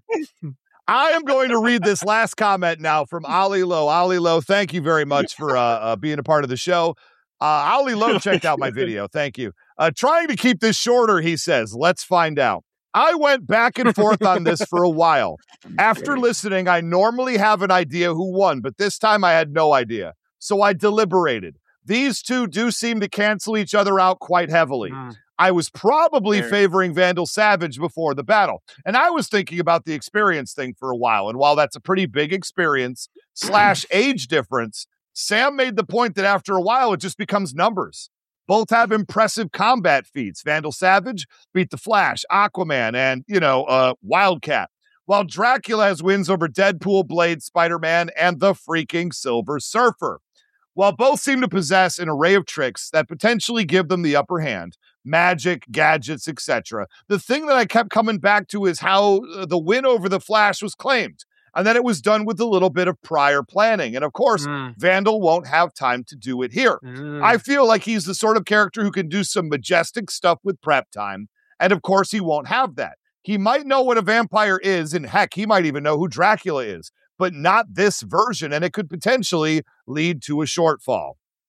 [SPEAKER 3] I am going to read this last comment now from Ali Lowe. Ali Lowe, thank you very much for uh, uh, being a part of the show. Uh, Ali Lowe checked out my video. Thank you. Uh, trying to keep this shorter, he says. Let's find out. I went back and forth on this for a while. After listening, I normally have an idea who won, but this time I had no idea. So I deliberated. These two do seem to cancel each other out quite heavily. Mm. I was probably there. favoring Vandal Savage before the battle. And I was thinking about the experience thing for a while. And while that's a pretty big experience slash age difference, Sam made the point that after a while, it just becomes numbers. Both have impressive combat feats. Vandal Savage beat the Flash, Aquaman, and, you know, uh, Wildcat. While Dracula has wins over Deadpool, Blade, Spider-Man, and the freaking Silver Surfer. While both seem to possess an array of tricks that potentially give them the upper hand, magic, gadgets, et cetera, the thing that I kept coming back to is how the win over the Flash was claimed, and that it was done with a little bit of prior planning. And of course, mm. Vandal won't have time to do it here. Mm. I feel like he's the sort of character who can do some majestic stuff with prep time, and of course he won't have that. He might know what a vampire is, and heck, he might even know who Dracula is, but not this version, and it could potentially lead to a shortfall.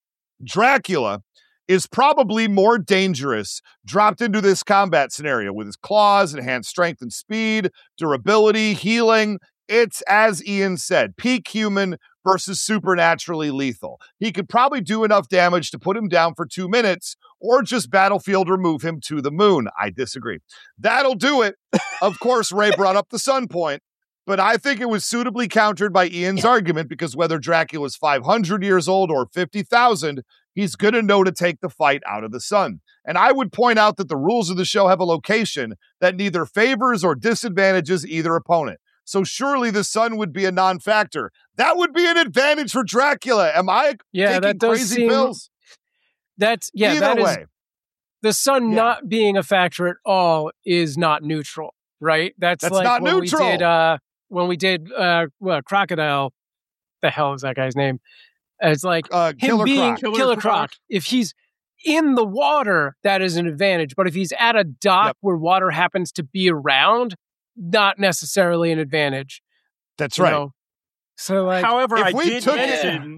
[SPEAKER 3] Dracula is probably more dangerous dropped into this combat scenario with his claws, enhanced strength and speed, durability, healing. It's, as Ian said, peak human versus supernaturally lethal. He could probably do enough damage to put him down for two minutes or just battlefield remove him to the moon. I disagree. That'll do it. Of course, Ray brought up the sun point. But I think it was suitably countered by Ian's argument because whether Dracula's five hundred years old or fifty thousand, he's going to know to take the fight out of the sun. And I would point out that the rules of the show have a location that neither favors or disadvantages either opponent. So surely the sun would be a non-factor. That would be an advantage for Dracula. Am I
[SPEAKER 1] yeah,
[SPEAKER 3] taking
[SPEAKER 1] that does
[SPEAKER 3] crazy
[SPEAKER 1] seem,
[SPEAKER 3] pills?
[SPEAKER 1] That's, yeah,
[SPEAKER 3] Either
[SPEAKER 1] that
[SPEAKER 3] way.
[SPEAKER 1] Is, the sun
[SPEAKER 3] yeah.
[SPEAKER 1] not being a factor at all is not neutral, right? That's,
[SPEAKER 3] That's
[SPEAKER 1] like
[SPEAKER 3] not
[SPEAKER 1] when
[SPEAKER 3] neutral.
[SPEAKER 1] we did, uh, when we did uh, well, Crocodile, the hell is that guy's name? It's like
[SPEAKER 3] uh,
[SPEAKER 1] him
[SPEAKER 3] Killer
[SPEAKER 1] being
[SPEAKER 3] Croc.
[SPEAKER 1] Killer,
[SPEAKER 2] Killer
[SPEAKER 1] Croc.
[SPEAKER 2] Croc.
[SPEAKER 1] If he's in the water, that is an advantage. But if he's at a dock
[SPEAKER 3] Yep.
[SPEAKER 1] where water happens to be around, not necessarily an advantage.
[SPEAKER 3] That's
[SPEAKER 1] you
[SPEAKER 3] right.
[SPEAKER 1] know? So, like,
[SPEAKER 2] However,
[SPEAKER 3] if
[SPEAKER 2] I
[SPEAKER 3] we
[SPEAKER 2] did
[SPEAKER 3] took
[SPEAKER 2] mention,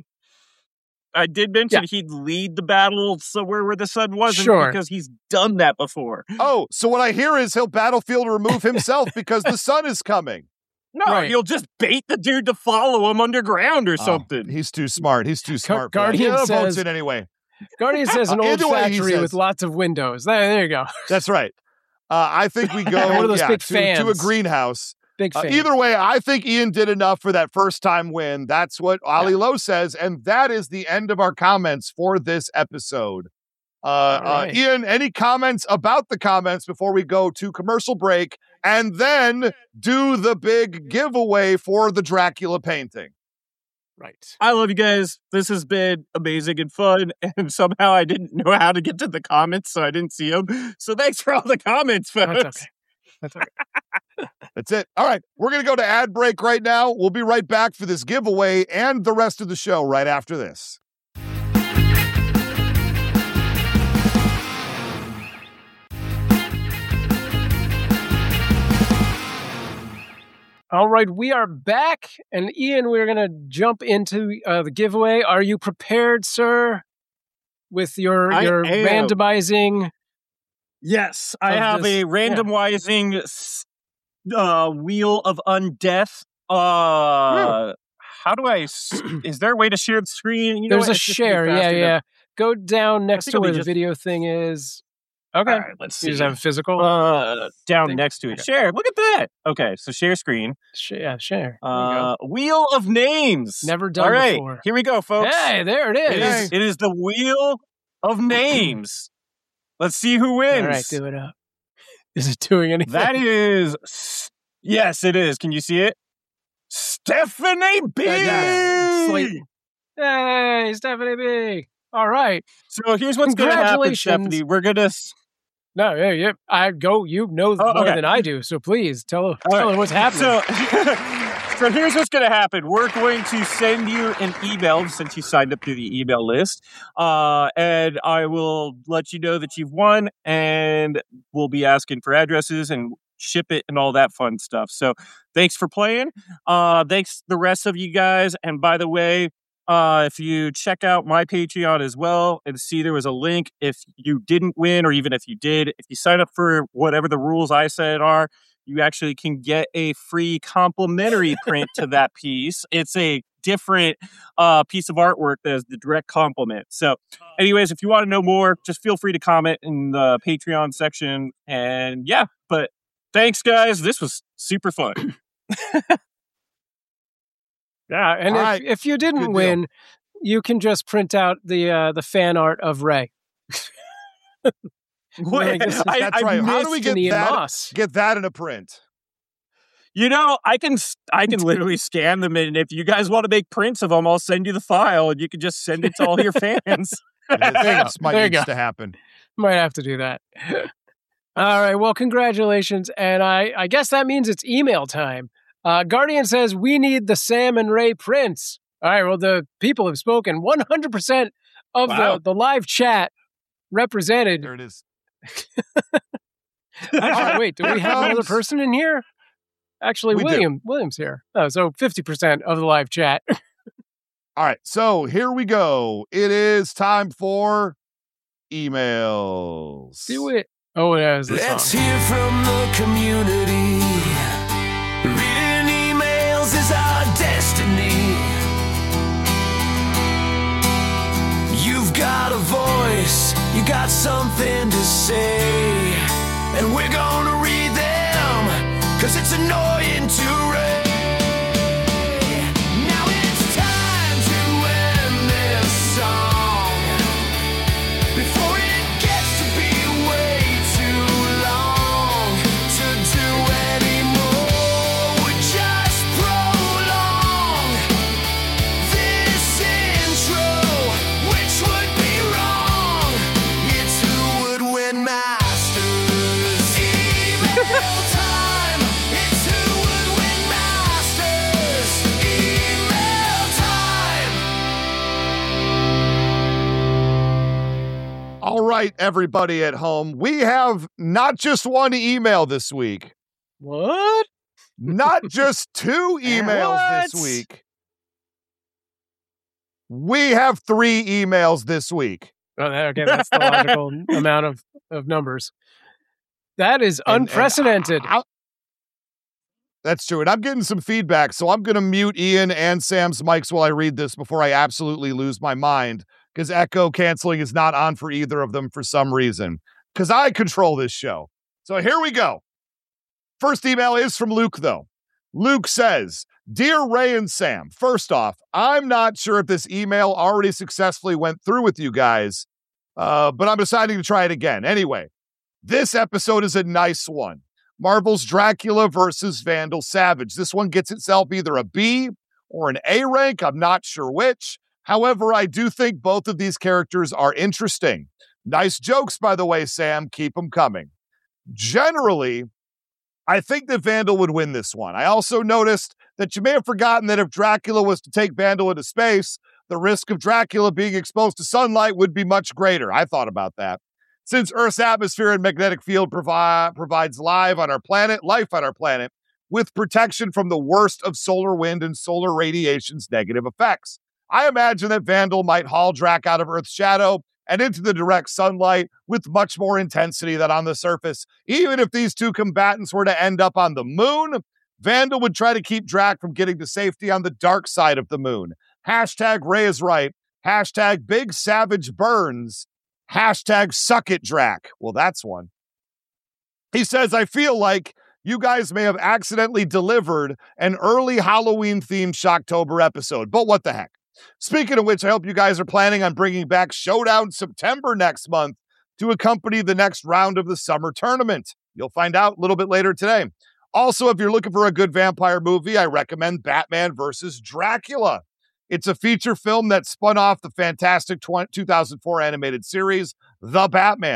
[SPEAKER 2] I did mention
[SPEAKER 1] Yeah.
[SPEAKER 2] he'd lead the battle somewhere where the sun wasn't
[SPEAKER 1] Sure.
[SPEAKER 2] because he's done that before.
[SPEAKER 3] Oh, so what I hear is he'll battlefield remove himself because the sun is coming.
[SPEAKER 2] No,
[SPEAKER 1] Right.
[SPEAKER 2] you'll just bait the dude to follow him underground or
[SPEAKER 3] Oh,
[SPEAKER 2] something.
[SPEAKER 3] he's too smart. He's too smart. for that.
[SPEAKER 1] Guardian
[SPEAKER 3] Yeah,
[SPEAKER 1] says-
[SPEAKER 3] votes in anyway.
[SPEAKER 1] Guardian says an old
[SPEAKER 3] Either way, he
[SPEAKER 1] factory
[SPEAKER 3] says-
[SPEAKER 1] with lots of windows. There, there you go.
[SPEAKER 3] That's right. Uh, I think we go
[SPEAKER 1] One of those
[SPEAKER 3] yeah,
[SPEAKER 1] big
[SPEAKER 3] to, to a
[SPEAKER 1] fans.
[SPEAKER 3] greenhouse.
[SPEAKER 1] Big
[SPEAKER 3] Uh,
[SPEAKER 1] fan.
[SPEAKER 3] either way, I think Ian did enough for that first time win. That's what Ali Lowe says. And that is the end of our comments for this episode. Uh,
[SPEAKER 1] right.
[SPEAKER 3] uh, Ian, any comments about the comments before we go to commercial break and then do the big giveaway for the Dracula painting?
[SPEAKER 1] Right.
[SPEAKER 2] I love you guys. This has been amazing and fun. And somehow I didn't know how to get to the comments, so I didn't see them. So thanks for all the comments, folks.
[SPEAKER 1] That's okay. That's okay.
[SPEAKER 3] That's it. All right. We're going to go to ad break right now. We'll be right back for this giveaway and the rest of the show right after this.
[SPEAKER 1] All right, we are back. And Ian, we're going to jump into uh, the giveaway. Are you prepared, sir, with your,
[SPEAKER 2] I
[SPEAKER 1] your
[SPEAKER 2] am.
[SPEAKER 1] randomizing?
[SPEAKER 2] Yes, I
[SPEAKER 1] Of
[SPEAKER 2] have
[SPEAKER 1] this-
[SPEAKER 2] a randomizing s uh, wheel of undeath. Uh, how do I? S is there a way to share the screen? You know
[SPEAKER 1] There's
[SPEAKER 2] what?
[SPEAKER 1] a
[SPEAKER 2] It's just gonna be
[SPEAKER 1] share. Yeah,
[SPEAKER 2] faster than-
[SPEAKER 1] yeah. Go down next
[SPEAKER 2] think
[SPEAKER 1] to
[SPEAKER 2] it'll be
[SPEAKER 1] where the
[SPEAKER 2] just-
[SPEAKER 1] video thing is. Okay.
[SPEAKER 2] All right, let's
[SPEAKER 1] You
[SPEAKER 2] see.
[SPEAKER 1] just have a physical?
[SPEAKER 2] Uh, down
[SPEAKER 1] Thing?
[SPEAKER 2] next to it.
[SPEAKER 1] Okay.
[SPEAKER 2] Share. Look at that. Okay, so share screen.
[SPEAKER 1] Sh- yeah, share. There you go.
[SPEAKER 2] Uh, wheel of names.
[SPEAKER 1] Never done
[SPEAKER 2] All right,
[SPEAKER 1] before.
[SPEAKER 2] here we go, folks.
[SPEAKER 1] Hey, there it is.
[SPEAKER 2] It is, it is the wheel of names. Let's see who wins.
[SPEAKER 1] All right, do it up. Is it doing anything?
[SPEAKER 2] That is, s- yes, it is. Can you see it? Stephanie B.
[SPEAKER 1] Yeah, Slate. Hey, Stephanie B. All right.
[SPEAKER 2] So here's what's going to happen,
[SPEAKER 1] Congratulations.
[SPEAKER 2] Stephanie. We're gonna,
[SPEAKER 1] No, yeah, yeah. I go. You know
[SPEAKER 2] Oh,
[SPEAKER 1] more
[SPEAKER 2] okay.
[SPEAKER 1] than I do, so please tell
[SPEAKER 2] All
[SPEAKER 1] tell
[SPEAKER 2] right.
[SPEAKER 1] her what's happening.
[SPEAKER 2] So, so here's what's going to happen. We're going to send you an email since you signed up to the email list, uh, and I will let you know that you've won, and we'll be asking for addresses and ship it and all that fun stuff. So thanks for playing. Uh, thanks the rest of you guys. And by the way, Uh, if you check out my Patreon as well and see there was a link, if you didn't win, or even if you did, if you sign up for whatever the rules I said are, you actually can get a free complimentary print to that piece. It's a different uh, piece of artwork that is the direct compliment. So anyways, if you want to know more, just feel free to comment in the Patreon section. And yeah, but thanks guys. This was super fun.
[SPEAKER 1] Yeah, and
[SPEAKER 3] All
[SPEAKER 1] if,
[SPEAKER 3] right.
[SPEAKER 1] if you didn't
[SPEAKER 3] Good
[SPEAKER 1] win,
[SPEAKER 3] deal.
[SPEAKER 1] you can just print out the uh, the fan art of Ray.
[SPEAKER 2] Wait,
[SPEAKER 1] This is-
[SPEAKER 2] I-
[SPEAKER 3] That's
[SPEAKER 2] I
[SPEAKER 3] right. How do we
[SPEAKER 1] Missed
[SPEAKER 3] get
[SPEAKER 1] an Ian
[SPEAKER 3] that?
[SPEAKER 1] Moss.
[SPEAKER 3] Get that in a print.
[SPEAKER 2] You know, I can s- I can literally scan them, and if you guys want to make prints of them, I'll send you the file, and you can just send it to all your fans.
[SPEAKER 3] This might
[SPEAKER 1] There you
[SPEAKER 3] needs
[SPEAKER 1] go.
[SPEAKER 3] to happen.
[SPEAKER 1] Might have to do that. All right. Well, congratulations, and I I guess that means it's email time. Uh, Guardian says we need the Sam and Ray prints. All right. Well, the people have spoken. One hundred percent of
[SPEAKER 2] Wow.
[SPEAKER 1] the the live chat represented.
[SPEAKER 3] There it is.
[SPEAKER 1] Actually, wait, do we have another
[SPEAKER 3] comes-
[SPEAKER 1] person in here? Actually,
[SPEAKER 3] We do.
[SPEAKER 1] William William's here. Oh, so fifty percent of the live chat.
[SPEAKER 3] All right. So here we go. It is time for emails.
[SPEAKER 1] Do it. Oh, yeah, it's the
[SPEAKER 4] Let's
[SPEAKER 1] song.
[SPEAKER 4] hear from the community. Reading emails is our destiny. You've got a voice, you got something to say, and we're gonna read them, cause it's annoying to read. Now it's time to end this song before it gets to be way too long to do anymore. We just prolong this intro, which would be wrong. It's Who Would Win Masters. Email time. It's Who Would Win Masters. Email time.
[SPEAKER 3] All right, everybody at home. We have not just one email this week,
[SPEAKER 1] What?
[SPEAKER 3] not just two emails this
[SPEAKER 1] What?
[SPEAKER 3] week. We have three emails this week.
[SPEAKER 1] Oh, there- okay, that's the logical amount of, of numbers. That is
[SPEAKER 3] And- and
[SPEAKER 1] unprecedented.
[SPEAKER 3] I- That's true. And I'm getting some feedback, so I'm going to mute Ian and Sam's mics while I read this before I absolutely lose my mind, because echo canceling is not on for either of them for some reason, because I control this show. So here we go. First email is from Luke, though. Luke says, Dear Ray and Sam, first off, I'm not sure if this email already successfully went through with you guys, uh, but I'm deciding to try it again. Anyway, this episode is a nice one. Marvel's Dracula versus Vandal Savage. This one gets itself either a B or an A rank. I'm not sure which. However, I do think both of these characters are interesting. Nice jokes, by the way, Sam. Keep them coming. Generally, I think that Vandal would win this one. I also noticed that you may have forgotten that if Dracula was to take Vandal into space, the risk of Dracula being exposed to sunlight would be much greater. I thought about that. Since Earth's atmosphere and magnetic field provi- provides life on our planet, life on our planet, with protection from the worst of solar wind and solar radiation's negative effects. I imagine that Vandal might haul Drac out of Earth's shadow and into the direct sunlight with much more intensity than on the surface. Even if these two combatants were to end up on the moon, Vandal would try to keep Drac from getting to safety on the dark side of the moon. Hashtag Ray is right. Hashtag Big Savage Burns. Hashtag Suck It Drac. Well, that's one. He says, I feel like you guys may have accidentally delivered an early Halloween-themed Shocktober episode, but what the heck? Speaking of which, I hope you guys are planning on bringing back Showdown September next month to accompany the next round of the summer tournament. You'll find out a little bit later today. Also, if you're looking for a good vampire movie, I recommend Batman versus Dracula. It's a feature film that spun off the fantastic two thousand four animated series, The Batman.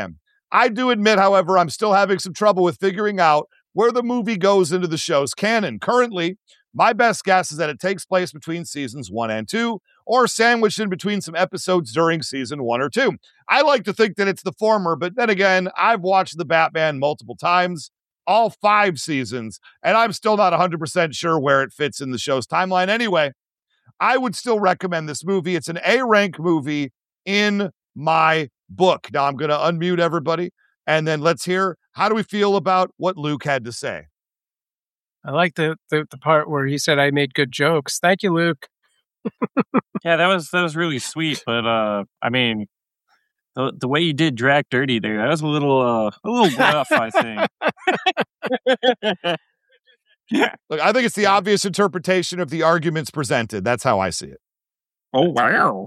[SPEAKER 3] I do admit, however, I'm still having some trouble with figuring out where the movie goes into the show's canon. Currently, my best guess is that it takes place between seasons one and two, or sandwiched in between some episodes during season one or two. I like to think that it's the former, but then again, I've watched The Batman multiple times, all five seasons, and I'm still not one hundred percent sure where it fits in the show's timeline. Anyway, I would still recommend this movie. It's an A-rank movie in my book. Now I'm going to unmute everybody, and then let's hear, how do we feel about what Luke had to say?
[SPEAKER 1] I like the, the, the part where he said I made good jokes. Thank you, Luke.
[SPEAKER 2] Yeah, that was that was really sweet. But uh, I mean, the the way you did Drac dirty there, that was a little uh, a little rough, I think.
[SPEAKER 3] Look, I think it's the obvious interpretation of the arguments presented. That's how I see it.
[SPEAKER 2] Oh wow!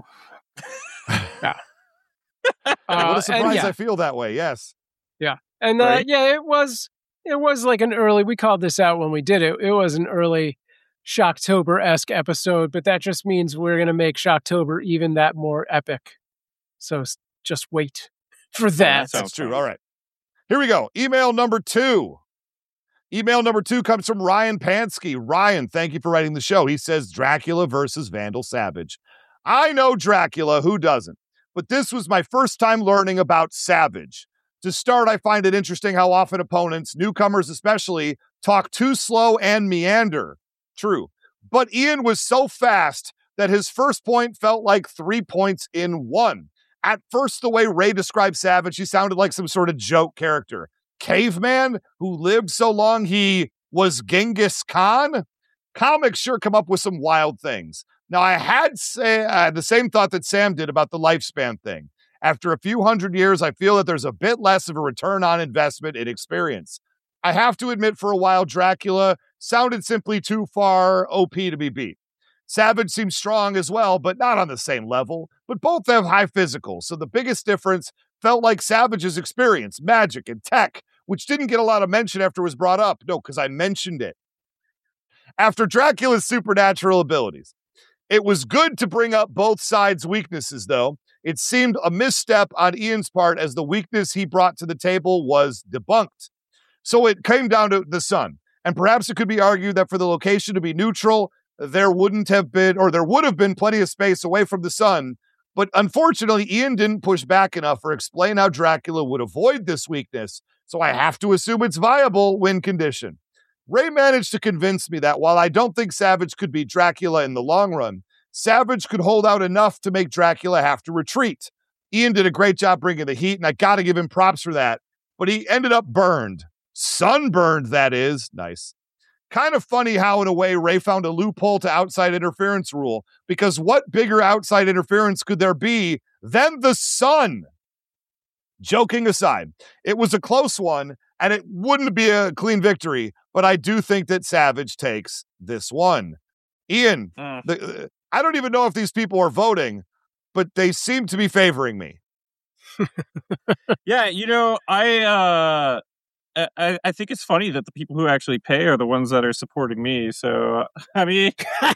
[SPEAKER 1] Yeah.
[SPEAKER 3] What
[SPEAKER 1] Uh,
[SPEAKER 3] a surprise!
[SPEAKER 1] and yeah,
[SPEAKER 3] I feel that way. Yes.
[SPEAKER 1] yeah, and uh,
[SPEAKER 2] Right?
[SPEAKER 1] yeah, it was it was like an early. We called this out when we did it. It was an early Shocktober-esque episode, but that just means we're gonna make Shocktober even that more epic. So s- just wait for that.
[SPEAKER 2] that
[SPEAKER 3] That's
[SPEAKER 2] sounds
[SPEAKER 3] true.
[SPEAKER 2] fun.
[SPEAKER 3] All right. Here we go. Email number two. Email number two comes from Ryan Pansky. Ryan, thank you for writing the show. He says Dracula versus Vandal Savage. I know Dracula, who doesn't? But this was my first time learning about Savage. To start, I find it interesting how often opponents, newcomers especially, talk too slow and meander. True. But Ian was so fast that his first point felt like three points in one. At first, the way Ray described Savage, he sounded like some sort of joke character. Caveman who lived so long he was Genghis Khan? Comics sure come up with some wild things. Now, I had say, uh, the same thought that Sam did about the lifespan thing. After a few hundred years, I feel that there's a bit less of a return on investment in experience. I have to admit, for a while, Dracula sounded simply too far O P to be beat. Savage seems strong as well, but not on the same level. But both have high physical, so the biggest difference felt like Savage's experience, magic, and tech, which didn't get a lot of mention after it was brought up. No, because I mentioned it. After Dracula's supernatural abilities, it was good to bring up both sides' weaknesses, though. It seemed a misstep on Ian's part as the weakness he brought to the table was debunked. So it came down to the sun. And perhaps it could be argued that for the location to be neutral, there wouldn't have been, or there would have been plenty of space away from the sun. But unfortunately, Ian didn't push back enough or explain how Dracula would avoid this weakness. So I have to assume it's viable when conditioned. Ray managed to convince me that while I don't think Savage could beat Dracula in the long run, Savage could hold out enough to make Dracula have to retreat. Ian did a great job bringing the heat, and I got to give him props for that. But he ended up burned. Sunburned, that is. Nice. Kind of funny how, in a way, Ray found a loophole to outside interference rule, because what bigger outside interference could there be than the sun? Joking aside, it was a close one, and it wouldn't be a clean victory, but I do think that Savage takes this one. Ian,
[SPEAKER 2] Mm.
[SPEAKER 3] the, uh, I don't even know if these people are voting, but they seem to be favoring me.
[SPEAKER 2] Yeah, you know, I uh I, I think it's funny that the people who actually pay are the ones that are supporting me. So, I mean,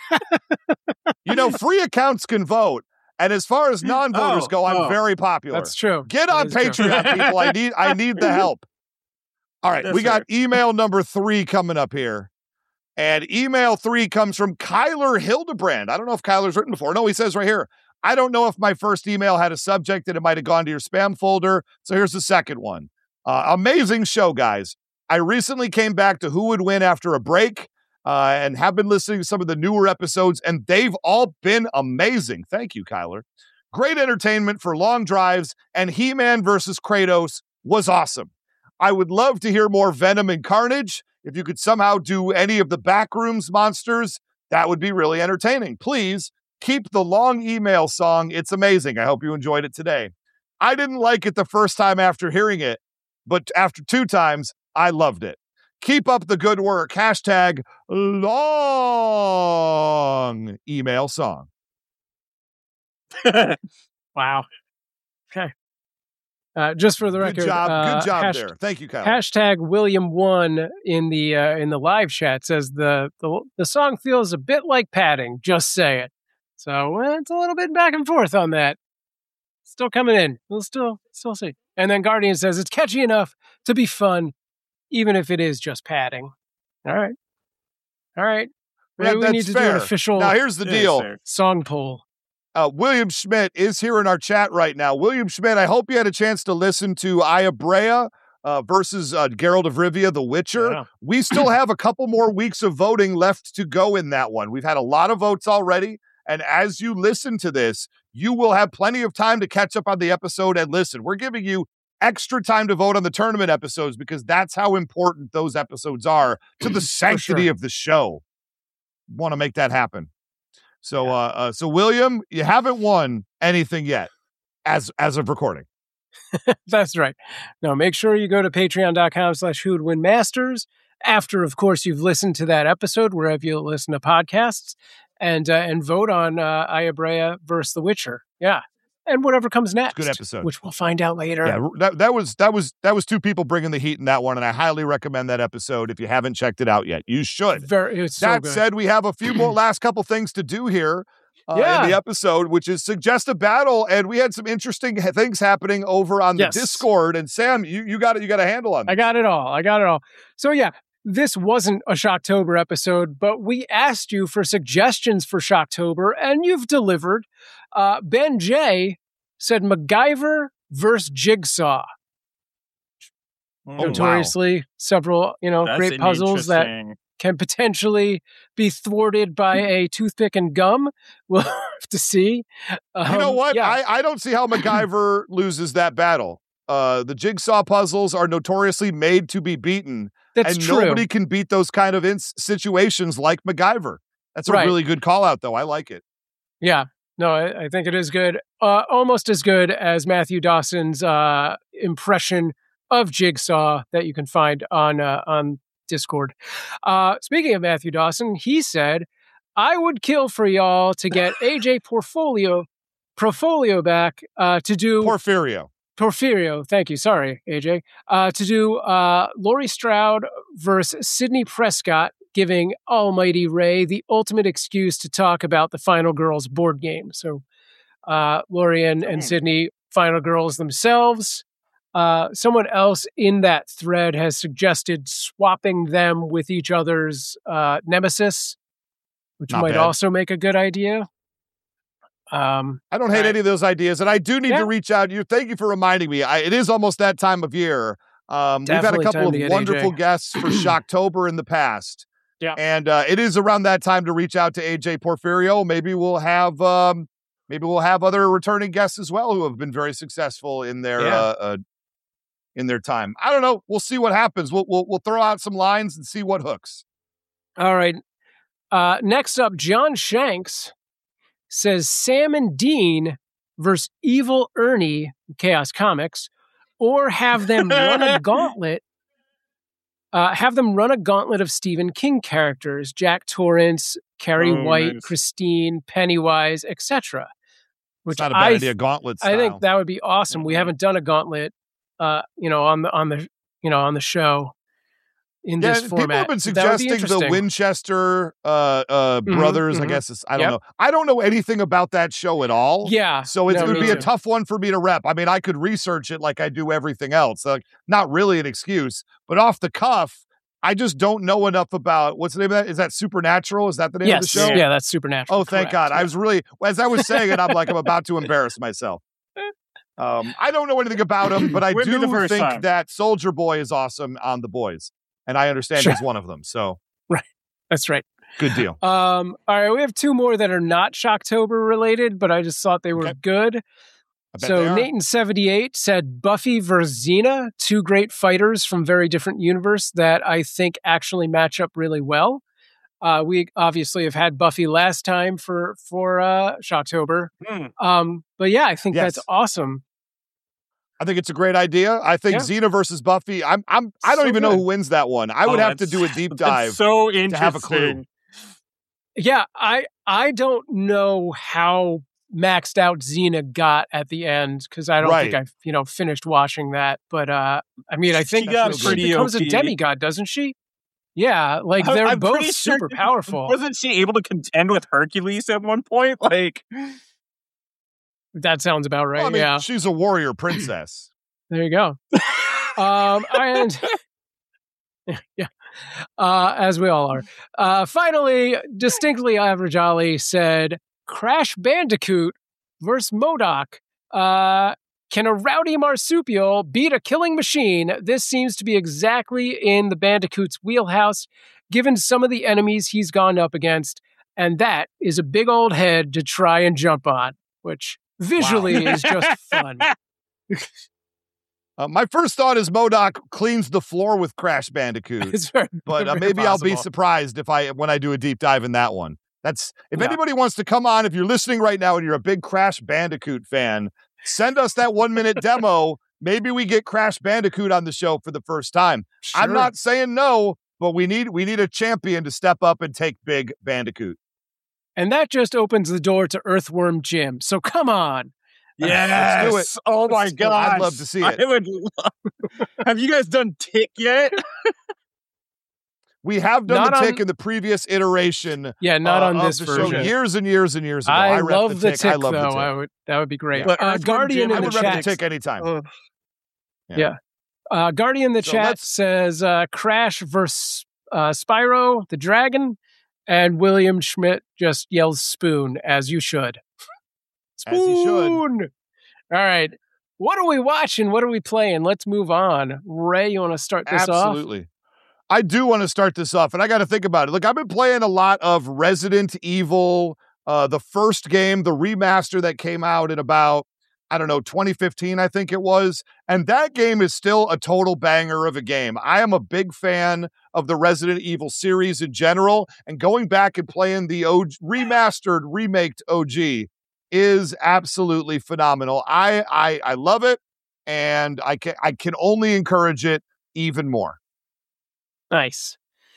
[SPEAKER 3] You know, free accounts can vote. And as far as non-voters
[SPEAKER 2] Oh,
[SPEAKER 3] go, I'm
[SPEAKER 2] oh.
[SPEAKER 3] very popular.
[SPEAKER 1] That's true.
[SPEAKER 3] Get
[SPEAKER 1] That
[SPEAKER 3] on
[SPEAKER 1] is true.
[SPEAKER 3] Patreon, people. I need I need the help. All right,
[SPEAKER 2] That's
[SPEAKER 3] we got email number three coming up here. And email three comes from Kyler Hildebrand. I don't know if Kyler's written before. No, he says right here, I don't know if my first email had a subject that it might have gone to your spam folder. So here's the second one. Uh, amazing show, guys. I recently came back to Who Would Win after a break uh, and have been listening to some of the newer episodes, and they've all been amazing. Thank you, Kyler. Great entertainment for long drives, and He-Man versus Kratos was awesome. I would love to hear more Venom and Carnage. If you could somehow do any of the Backrooms monsters, that would be really entertaining. Please keep the long email song. It's amazing. I hope you enjoyed it today. I didn't like it the first time after hearing it, but after two times, I loved it. Keep up the good work. Hashtag long email song.
[SPEAKER 1] Wow. Okay. Uh, just for the
[SPEAKER 3] Good
[SPEAKER 1] record,
[SPEAKER 3] job.
[SPEAKER 1] uh,
[SPEAKER 3] Good job
[SPEAKER 1] hash-
[SPEAKER 3] there. Thank you, Kyle.
[SPEAKER 1] Hashtag William one in the uh, in the live chat says the, the the song feels a bit like padding. Just say it. So uh, it's a little bit back and forth on that. Still coming in. We'll still still see. And then Guardian says it's catchy enough to be fun, even if it is just padding. All right. All right. Maybe
[SPEAKER 3] Yeah,
[SPEAKER 1] we need
[SPEAKER 3] that's
[SPEAKER 1] to
[SPEAKER 3] fair.
[SPEAKER 1] do an official
[SPEAKER 3] Now, here's the
[SPEAKER 2] It is
[SPEAKER 3] deal.
[SPEAKER 2] fair.
[SPEAKER 1] song poll.
[SPEAKER 3] Uh, William Schmidt is here in our chat right now. William Schmidt, I hope you had a chance to listen to Aya Brea uh, versus uh, Geralt of Rivia, The Witcher.
[SPEAKER 1] Yeah.
[SPEAKER 3] We still have a couple more weeks of voting left to go in that one. We've had a lot of votes already. And as you listen to this, you will have plenty of time to catch up on the episode and listen. We're giving you extra time to vote on the tournament episodes because that's how important those episodes are to the sanctity
[SPEAKER 1] sure.
[SPEAKER 3] of the show. Want to make that happen. So, uh, uh, so William, you haven't won anything yet as, as of recording.
[SPEAKER 1] That's right. Now, make sure you go to patreon.com slash who would win masters after, of course, you've listened to that episode, wherever you listen to podcasts, and uh, and vote on uh, Aya Brea versus The Witcher. Yeah. And whatever comes next.
[SPEAKER 3] Good episode.
[SPEAKER 1] Which we'll find out later.
[SPEAKER 3] Yeah, that, that was that was that was two people bringing the heat in that one, and I highly recommend that episode if you haven't checked it out yet. You should.
[SPEAKER 1] Very, it's so
[SPEAKER 3] That
[SPEAKER 1] good.
[SPEAKER 3] said, we have a few more last couple things to do here uh,
[SPEAKER 1] Yeah.
[SPEAKER 3] in the episode, which is suggest a battle, and we had some interesting ha- things happening over on the
[SPEAKER 1] Yes.
[SPEAKER 3] Discord. And Sam, you you got it. You got a handle on
[SPEAKER 1] I
[SPEAKER 3] this.
[SPEAKER 1] got it all. I got it all. So yeah, this wasn't a Shocktober episode, but we asked you for suggestions for Shocktober, and you've delivered. Uh, Ben J said MacGyver versus Jigsaw.
[SPEAKER 2] Oh,
[SPEAKER 1] Notoriously, several you know
[SPEAKER 2] That's
[SPEAKER 1] great
[SPEAKER 2] an
[SPEAKER 1] puzzles that
[SPEAKER 2] interesting-
[SPEAKER 1] can potentially be thwarted by a toothpick and gum. We'll have to see.
[SPEAKER 3] You know
[SPEAKER 1] Um,
[SPEAKER 3] what?
[SPEAKER 1] Yeah.
[SPEAKER 3] I, I don't see how MacGyver loses that battle. Uh, the Jigsaw puzzles are notoriously made to be beaten,
[SPEAKER 1] That's
[SPEAKER 3] and
[SPEAKER 1] true.
[SPEAKER 3] nobody can beat those kind of ins- situations like MacGyver. That's a
[SPEAKER 1] Right.
[SPEAKER 3] really good call out, though. I like it.
[SPEAKER 1] Yeah, no, I, I think it is good. Uh, almost as good as Matthew Dawson's uh, impression of Jigsaw that you can find on uh, on Discord. Uh, speaking of Matthew Dawson, he said, "I would kill for y'all to get A J Portfolio Portfolio back uh, to do
[SPEAKER 3] Porfirio.
[SPEAKER 1] Porfirio. Thank you. Sorry, A J. Uh, to do uh, Laurie Stroud versus Sidney Prescott, giving Almighty Ray the ultimate excuse to talk about the Final Girls board game. So, uh, Laurie and, and
[SPEAKER 2] Hmm.
[SPEAKER 1] Sidney, Final Girls themselves. Uh, someone else in that thread has suggested swapping them with each other's uh, nemesis, which
[SPEAKER 3] Not
[SPEAKER 1] might
[SPEAKER 3] bad.
[SPEAKER 1] also make a good idea. Um,
[SPEAKER 3] I don't hate
[SPEAKER 1] Right.
[SPEAKER 3] any of those ideas, and I do need
[SPEAKER 1] Yeah.
[SPEAKER 3] to reach out. You, thank you for reminding me. I, it is almost that time of year. Um, we've had a
[SPEAKER 1] Definitely
[SPEAKER 3] couple
[SPEAKER 1] time
[SPEAKER 3] of
[SPEAKER 1] to get
[SPEAKER 3] wonderful
[SPEAKER 1] A J.
[SPEAKER 3] guests for Shocktober in the past.
[SPEAKER 1] Yeah.
[SPEAKER 3] and uh, it is around that time to reach out to A J Porfirio. Maybe we'll have um, maybe we'll have other returning guests as well who have been very successful in their
[SPEAKER 1] Yeah.
[SPEAKER 3] uh, uh, in their time. I don't know. We'll see what happens. We'll we'll, we'll throw out some lines and see what hooks.
[SPEAKER 1] All right. Uh, next up, John Shanks says Sam and Dean versus Evil Ernie, Chaos Comics, or have them run a gauntlet. Uh, have them run a gauntlet of Stephen King characters: Jack Torrance, Carrie
[SPEAKER 2] Oh,
[SPEAKER 1] White,
[SPEAKER 2] nice.
[SPEAKER 1] Christine, Pennywise, et cetera. Which
[SPEAKER 3] It's not a bad
[SPEAKER 1] I,
[SPEAKER 3] idea. Gauntlet style.
[SPEAKER 1] I think that would be awesome. We
[SPEAKER 2] Mhm.
[SPEAKER 1] haven't done a gauntlet, uh, you know, on the on the you know on the show in
[SPEAKER 3] Yeah,
[SPEAKER 1] this
[SPEAKER 3] people
[SPEAKER 1] format.
[SPEAKER 3] have been
[SPEAKER 1] So that would be
[SPEAKER 3] suggesting the
[SPEAKER 1] interesting.
[SPEAKER 3] Winchester uh, uh,
[SPEAKER 1] Mhm,
[SPEAKER 3] brothers. I
[SPEAKER 1] mhm.
[SPEAKER 3] guess it's, I don't
[SPEAKER 1] Yep.
[SPEAKER 3] know. I don't know anything about that show at all.
[SPEAKER 1] Yeah.
[SPEAKER 3] So it's,
[SPEAKER 1] no,
[SPEAKER 3] it would
[SPEAKER 1] me
[SPEAKER 3] be a
[SPEAKER 1] too.
[SPEAKER 3] tough one for me to rep. I mean, I could research it like I do everything else. Like, not really an excuse, but off the cuff, I just don't know enough about what's the name of that? Is that Supernatural? Is that the name
[SPEAKER 1] Yes.
[SPEAKER 3] of the show?
[SPEAKER 1] Yeah, that's Supernatural.
[SPEAKER 3] Oh, thank
[SPEAKER 1] correct,
[SPEAKER 3] God. I
[SPEAKER 1] yeah.
[SPEAKER 3] was really, as I was saying it, I'm like, I'm about to embarrass myself. Um, I don't know anything about him, but I
[SPEAKER 2] Wouldn't be the
[SPEAKER 3] do
[SPEAKER 2] first
[SPEAKER 3] think
[SPEAKER 2] time.
[SPEAKER 3] that Soldier Boy is awesome on The Boys. And I understand
[SPEAKER 1] Sure.
[SPEAKER 3] he's one of them. So
[SPEAKER 1] That's right.
[SPEAKER 3] good deal.
[SPEAKER 1] Um, all right, we have two more that are not Shocktober related, but I just thought they were
[SPEAKER 3] Okay.
[SPEAKER 1] good.
[SPEAKER 3] I bet they
[SPEAKER 1] So
[SPEAKER 3] are.
[SPEAKER 1] Nathan seventy-eight said Buffy versus Xena, two great fighters from very different universe that I think actually match up really well. Uh, we obviously have had Buffy last time for for uh, Shocktober,
[SPEAKER 2] Hmm.
[SPEAKER 1] um, but yeah, I think
[SPEAKER 3] Yes.
[SPEAKER 1] that's awesome.
[SPEAKER 3] I think it's a great idea. I think
[SPEAKER 1] Yeah.
[SPEAKER 3] Xena versus Buffy. I'm I'm I don't
[SPEAKER 1] So
[SPEAKER 3] even
[SPEAKER 1] good.
[SPEAKER 3] know who wins that one. I
[SPEAKER 2] Oh,
[SPEAKER 3] would have to
[SPEAKER 2] that's-
[SPEAKER 3] do a deep
[SPEAKER 2] that's
[SPEAKER 3] dive.
[SPEAKER 2] so interesting.
[SPEAKER 3] to have a clue.
[SPEAKER 1] Yeah, I I don't know how maxed out Xena got at the end because I don't think
[SPEAKER 3] Right.
[SPEAKER 1] I've you know finished watching that. But uh, I mean, I think
[SPEAKER 2] She got
[SPEAKER 1] she
[SPEAKER 2] pretty
[SPEAKER 1] becomes
[SPEAKER 2] O P.
[SPEAKER 1] a demigod, doesn't she? Yeah, like
[SPEAKER 2] I-
[SPEAKER 1] they're
[SPEAKER 2] I'm
[SPEAKER 1] both
[SPEAKER 2] pretty sure-
[SPEAKER 1] super powerful.
[SPEAKER 2] Wasn't she able to contend with Hercules at one point? Like,
[SPEAKER 1] That sounds about right.
[SPEAKER 3] Well, I mean,
[SPEAKER 1] yeah,
[SPEAKER 3] she's a warrior princess.
[SPEAKER 1] There you go. um, and yeah, uh, as we all are. Uh, finally, Distinctly Average Ollie said, Crash Bandicoot versus MODOK. Uh, can a rowdy marsupial beat a killing machine? This seems to be exactly in the Bandicoot's wheelhouse, given some of the enemies he's gone up against. And that is a big old head to try and jump on, which visually wow. is just fun.
[SPEAKER 3] Uh, my first thought is MODOK cleans the floor with Crash Bandicoot,
[SPEAKER 1] it's very,
[SPEAKER 3] but uh,
[SPEAKER 1] very
[SPEAKER 3] maybe
[SPEAKER 1] possible.
[SPEAKER 3] I'll be surprised if I when I do a deep dive in that one. That's if
[SPEAKER 1] yeah.
[SPEAKER 3] anybody wants to come on, if you're listening right now and you're a big Crash Bandicoot fan, send us that one minute demo. Maybe we get Crash Bandicoot on the show for the first time.
[SPEAKER 1] Sure.
[SPEAKER 3] I'm not saying no, but we need we need a champion to step up and take big Bandicoot.
[SPEAKER 1] And that just opens the door to Earthworm Jim. So come on.
[SPEAKER 2] Yes.
[SPEAKER 3] Uh, let's do it.
[SPEAKER 2] Oh my
[SPEAKER 3] let's
[SPEAKER 2] god.
[SPEAKER 3] I'd love to see it.
[SPEAKER 2] I would love... Have you guys done Tick yet?
[SPEAKER 3] We have done
[SPEAKER 1] not
[SPEAKER 3] the Tick
[SPEAKER 1] on...
[SPEAKER 3] in the previous iteration.
[SPEAKER 1] Yeah, not
[SPEAKER 3] uh,
[SPEAKER 1] on this
[SPEAKER 3] the
[SPEAKER 1] version.
[SPEAKER 3] Show years and years and years ago.
[SPEAKER 1] I,
[SPEAKER 3] I
[SPEAKER 1] love
[SPEAKER 3] the
[SPEAKER 1] the
[SPEAKER 3] Tick.
[SPEAKER 1] Tick,
[SPEAKER 3] I love
[SPEAKER 1] though.
[SPEAKER 3] the Tick.
[SPEAKER 1] I would, that would be great.
[SPEAKER 3] Yeah.
[SPEAKER 1] Uh, Guardian
[SPEAKER 3] Jim,
[SPEAKER 1] in
[SPEAKER 3] I
[SPEAKER 1] the
[SPEAKER 3] would
[SPEAKER 1] chat.
[SPEAKER 3] rep the Tick anytime.
[SPEAKER 1] Uh,
[SPEAKER 3] yeah.
[SPEAKER 1] yeah. Uh, Guardian in the
[SPEAKER 3] so
[SPEAKER 1] chat
[SPEAKER 3] let's...
[SPEAKER 1] says uh, Crash versus uh, Spyro the Dragon, and William Schmidt just yells spoon, as you should. Spoon!
[SPEAKER 3] As he should.
[SPEAKER 1] All right. What are we watching? What are we playing? Let's move on. Ray, you want to start this
[SPEAKER 3] Absolutely.
[SPEAKER 1] off?
[SPEAKER 3] Absolutely. I do want to start this off, and I got to think about it. Look, I've been playing a lot of Resident Evil, uh, the first game, the remaster that came out in about, I don't know, twenty fifteen, I think it was. And that game is still a total banger of a game. I am a big fan of the Resident Evil series in general, and going back and playing the O G, remastered, remaked O G is absolutely phenomenal. I, I I love it, and I can I can only encourage it even more.
[SPEAKER 1] Nice.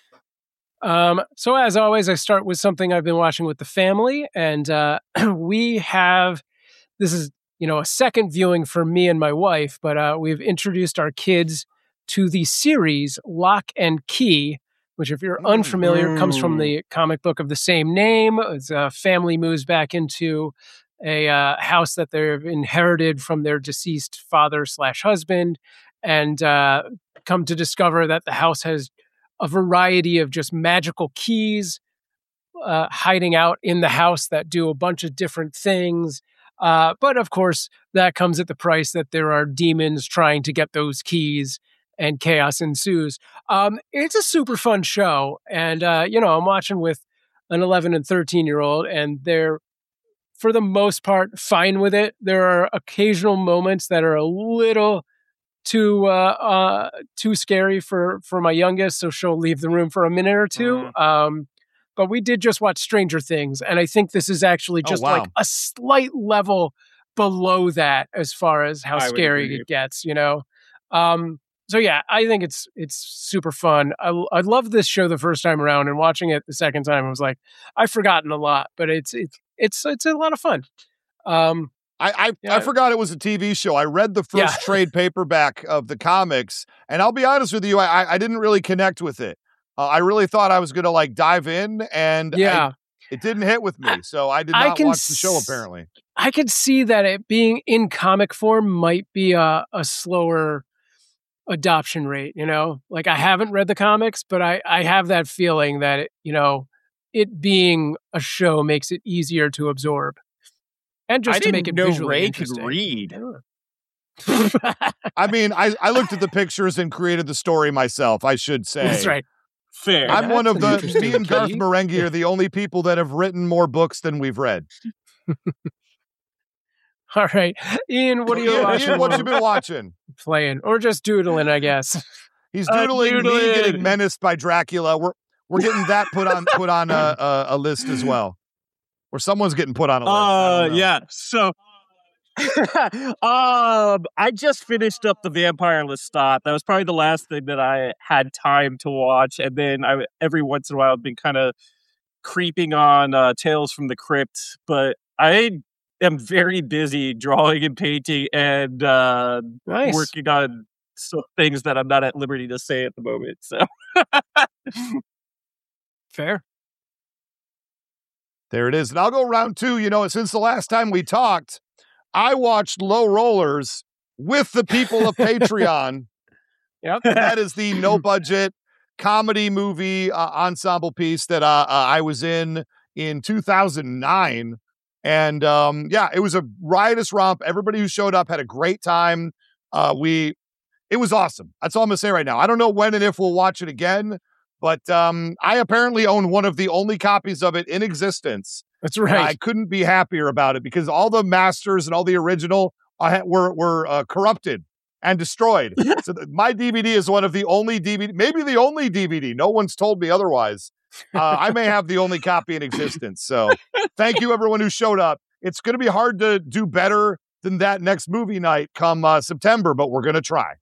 [SPEAKER 1] Um, so as always, I start with something I've been watching with the family, and uh, we have this is you know a second viewing for me and my wife, but uh, we've introduced our kids to the series Lock and Key, which, if you're unfamiliar, mm-hmm. comes from the comic book of the same name. It's a family moves back into a uh, house that they've inherited from their deceased father slash husband, and uh, come to discover that the house has a variety of just magical keys uh, hiding out in the house that do a bunch of different things. Uh, but of course, that comes at the price that there are demons trying to get those keys, and chaos ensues. Um, it's a super fun show. And, uh, you know, I'm watching with an eleven and thirteen year old, and they're, for the most part, fine with it. There are occasional moments that are a little too uh, uh, too scary for, for my youngest, so she'll leave the room for a minute or two. Mm. Um, but we did just watch Stranger Things, and I think this is actually just oh, wow. like a slight level below that as far as how I scary it gets, you know? Um, so yeah, I think it's it's super fun. I, I loved this show the first time around, and watching it the second time, I was like, I've forgotten a lot, but it's it's it's it's a lot of fun. Um,
[SPEAKER 3] I I, yeah. I forgot it was a T V show. I read the first yeah. trade paperback of the comics, and I'll be honest with you, I I didn't really connect with it. Uh, I really thought I was going to like dive in, and
[SPEAKER 1] yeah.
[SPEAKER 3] I, it didn't hit with me, so I did not I watch the show. Apparently,
[SPEAKER 1] I could see that it being in comic form might be a, a slower adoption rate. You know, like I haven't read the comics, but I I have that feeling that it, you know, it being a show makes it easier to absorb. And just
[SPEAKER 2] I
[SPEAKER 1] to make it
[SPEAKER 2] know
[SPEAKER 1] visually
[SPEAKER 2] Ray
[SPEAKER 1] interesting.
[SPEAKER 2] Could read.
[SPEAKER 3] I mean, I, I looked at the pictures and created the story myself, I should say.
[SPEAKER 1] That's right.
[SPEAKER 2] Fair.
[SPEAKER 3] I'm
[SPEAKER 1] That's
[SPEAKER 3] one of the,
[SPEAKER 1] interesting
[SPEAKER 3] me and Garth
[SPEAKER 1] key.
[SPEAKER 3] Marenghi are the only people that have written more books than we've read.
[SPEAKER 1] All right. Ian, what are you
[SPEAKER 3] Ian,
[SPEAKER 1] watching?
[SPEAKER 3] Ian, what you been watching?
[SPEAKER 1] Playing. Or just doodling, I guess.
[SPEAKER 3] He's doodling,
[SPEAKER 2] uh, doodling.
[SPEAKER 3] me getting menaced by Dracula. We're we're getting that put on put on a, a, a list as well. Or someone's getting put on a list.
[SPEAKER 2] Uh, yeah. So um, I just finished up the Vampire Lestat. That was probably the last thing that I had time to watch, and then I every once in a while I've been kind of creeping on uh, Tales from the Crypt. But I am very busy drawing and painting and uh,
[SPEAKER 1] nice.
[SPEAKER 2] working on some things that I'm not at liberty to say at the moment. So
[SPEAKER 1] fair.
[SPEAKER 3] There it is. And I'll go round two. You know, since the last time we talked, I watched Low Rollers with the people of Patreon.
[SPEAKER 1] Yep.
[SPEAKER 3] That is the no budget comedy movie uh, ensemble piece that uh, uh, I was in in two thousand nine. And um, yeah, it was a riotous romp. Everybody who showed up had a great time. Uh, we, it was awesome. That's all I'm gonna say right now. I don't know when and if we'll watch it again, but um, I apparently own one of the only copies of it in existence.
[SPEAKER 1] That's
[SPEAKER 3] And
[SPEAKER 1] right.
[SPEAKER 3] I couldn't be happier about it because all the masters and all the original uh, were were uh, corrupted and destroyed. So th- my D V D is one of the only D V D, maybe the only D V D. No one's told me otherwise. Uh, I may have the only copy in existence. So thank you, everyone who showed up. It's going to be hard to do better than that next movie night come uh, September, but we're going to try.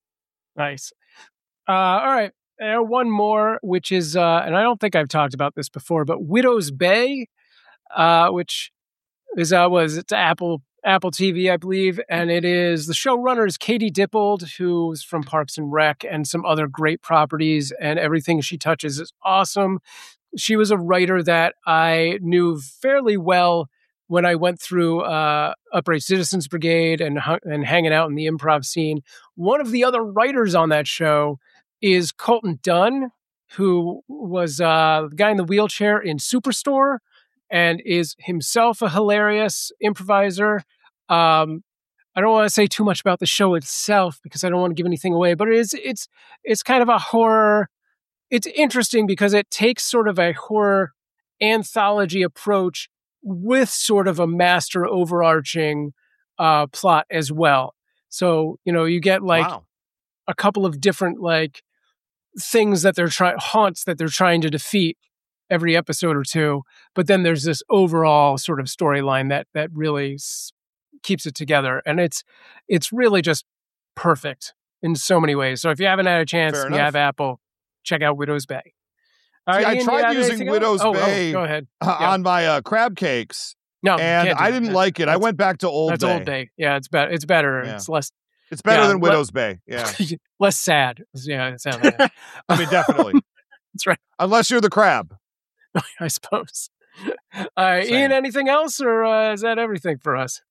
[SPEAKER 1] Nice. Uh, all right. Uh, one more, which is, uh, and I don't think I've talked about this before, but Widow's Bay, uh, which is, uh, was it's Apple Apple T V, I believe, and it is the showrunner is Katie Dippold, who's from Parks and Rec and some other great properties, and everything she touches is awesome. She was a writer that I knew fairly well when I went through uh, Upright Citizens Brigade and hu- and hanging out in the improv scene. One of the other writers on that show is Colton Dunn, who was uh, the guy in the wheelchair in Superstore, and is himself a hilarious improviser. Um, I don't want to say too much about the show itself because I don't want to give anything away, but it is, it's it's kind of a horror. It's interesting because it takes sort of a horror anthology approach with sort of a master overarching uh, plot as well. So, you know, you get like
[SPEAKER 3] Wow.
[SPEAKER 1] a couple of different like things that they're trying, haunts that they're trying to defeat every episode or two, but then there's this overall sort of storyline that that really s- keeps it together, and it's it's really just perfect in so many ways. So if you haven't had a chance
[SPEAKER 3] Fair
[SPEAKER 1] and you
[SPEAKER 3] enough.
[SPEAKER 1] have Apple, check out Widow's Bay. All
[SPEAKER 3] See,
[SPEAKER 1] right,
[SPEAKER 3] I
[SPEAKER 1] Ian, you
[SPEAKER 3] tried
[SPEAKER 1] have
[SPEAKER 3] using
[SPEAKER 1] anything else?
[SPEAKER 3] Widow's
[SPEAKER 1] Oh, oh,
[SPEAKER 3] Bay
[SPEAKER 1] go ahead.
[SPEAKER 3] uh,
[SPEAKER 1] Yeah.
[SPEAKER 3] on my uh, crab cakes,
[SPEAKER 1] No, you
[SPEAKER 3] and
[SPEAKER 1] can't do
[SPEAKER 3] I
[SPEAKER 1] that.
[SPEAKER 3] didn't
[SPEAKER 1] That's-
[SPEAKER 3] like it. I
[SPEAKER 1] that's-
[SPEAKER 3] went back to Old
[SPEAKER 1] That's
[SPEAKER 3] Bay.
[SPEAKER 1] Old Bay. Yeah, it's better. It's better.
[SPEAKER 3] Yeah.
[SPEAKER 1] It's less
[SPEAKER 3] It's better
[SPEAKER 1] Yeah,
[SPEAKER 3] than
[SPEAKER 1] what-
[SPEAKER 3] Widow's Bay. Yeah,
[SPEAKER 1] less sad. Yeah, it sounds like that.
[SPEAKER 3] I mean, definitely.
[SPEAKER 1] That's right.
[SPEAKER 3] Unless you're the crab.
[SPEAKER 1] I suppose. All right,
[SPEAKER 3] Same.
[SPEAKER 1] Ian, anything else, or uh, is that everything for us?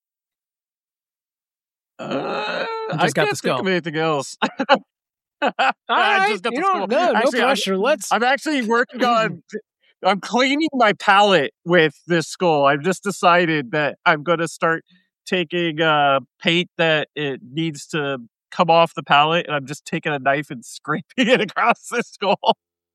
[SPEAKER 2] Uh,
[SPEAKER 1] You
[SPEAKER 2] I
[SPEAKER 1] just got
[SPEAKER 2] can't
[SPEAKER 1] the skull.
[SPEAKER 2] think of anything else.
[SPEAKER 1] All
[SPEAKER 2] I
[SPEAKER 1] right,
[SPEAKER 2] just got
[SPEAKER 1] you
[SPEAKER 2] the
[SPEAKER 1] don't,
[SPEAKER 2] skull.
[SPEAKER 1] no, no
[SPEAKER 2] Actually, I'm-
[SPEAKER 1] pressure. Let's.
[SPEAKER 2] I'm actually working on. I'm cleaning my palette with this skull. I've just decided that I'm going to start taking uh, paint that it needs to come off the palette, and I'm just taking a knife and scraping it across the skull.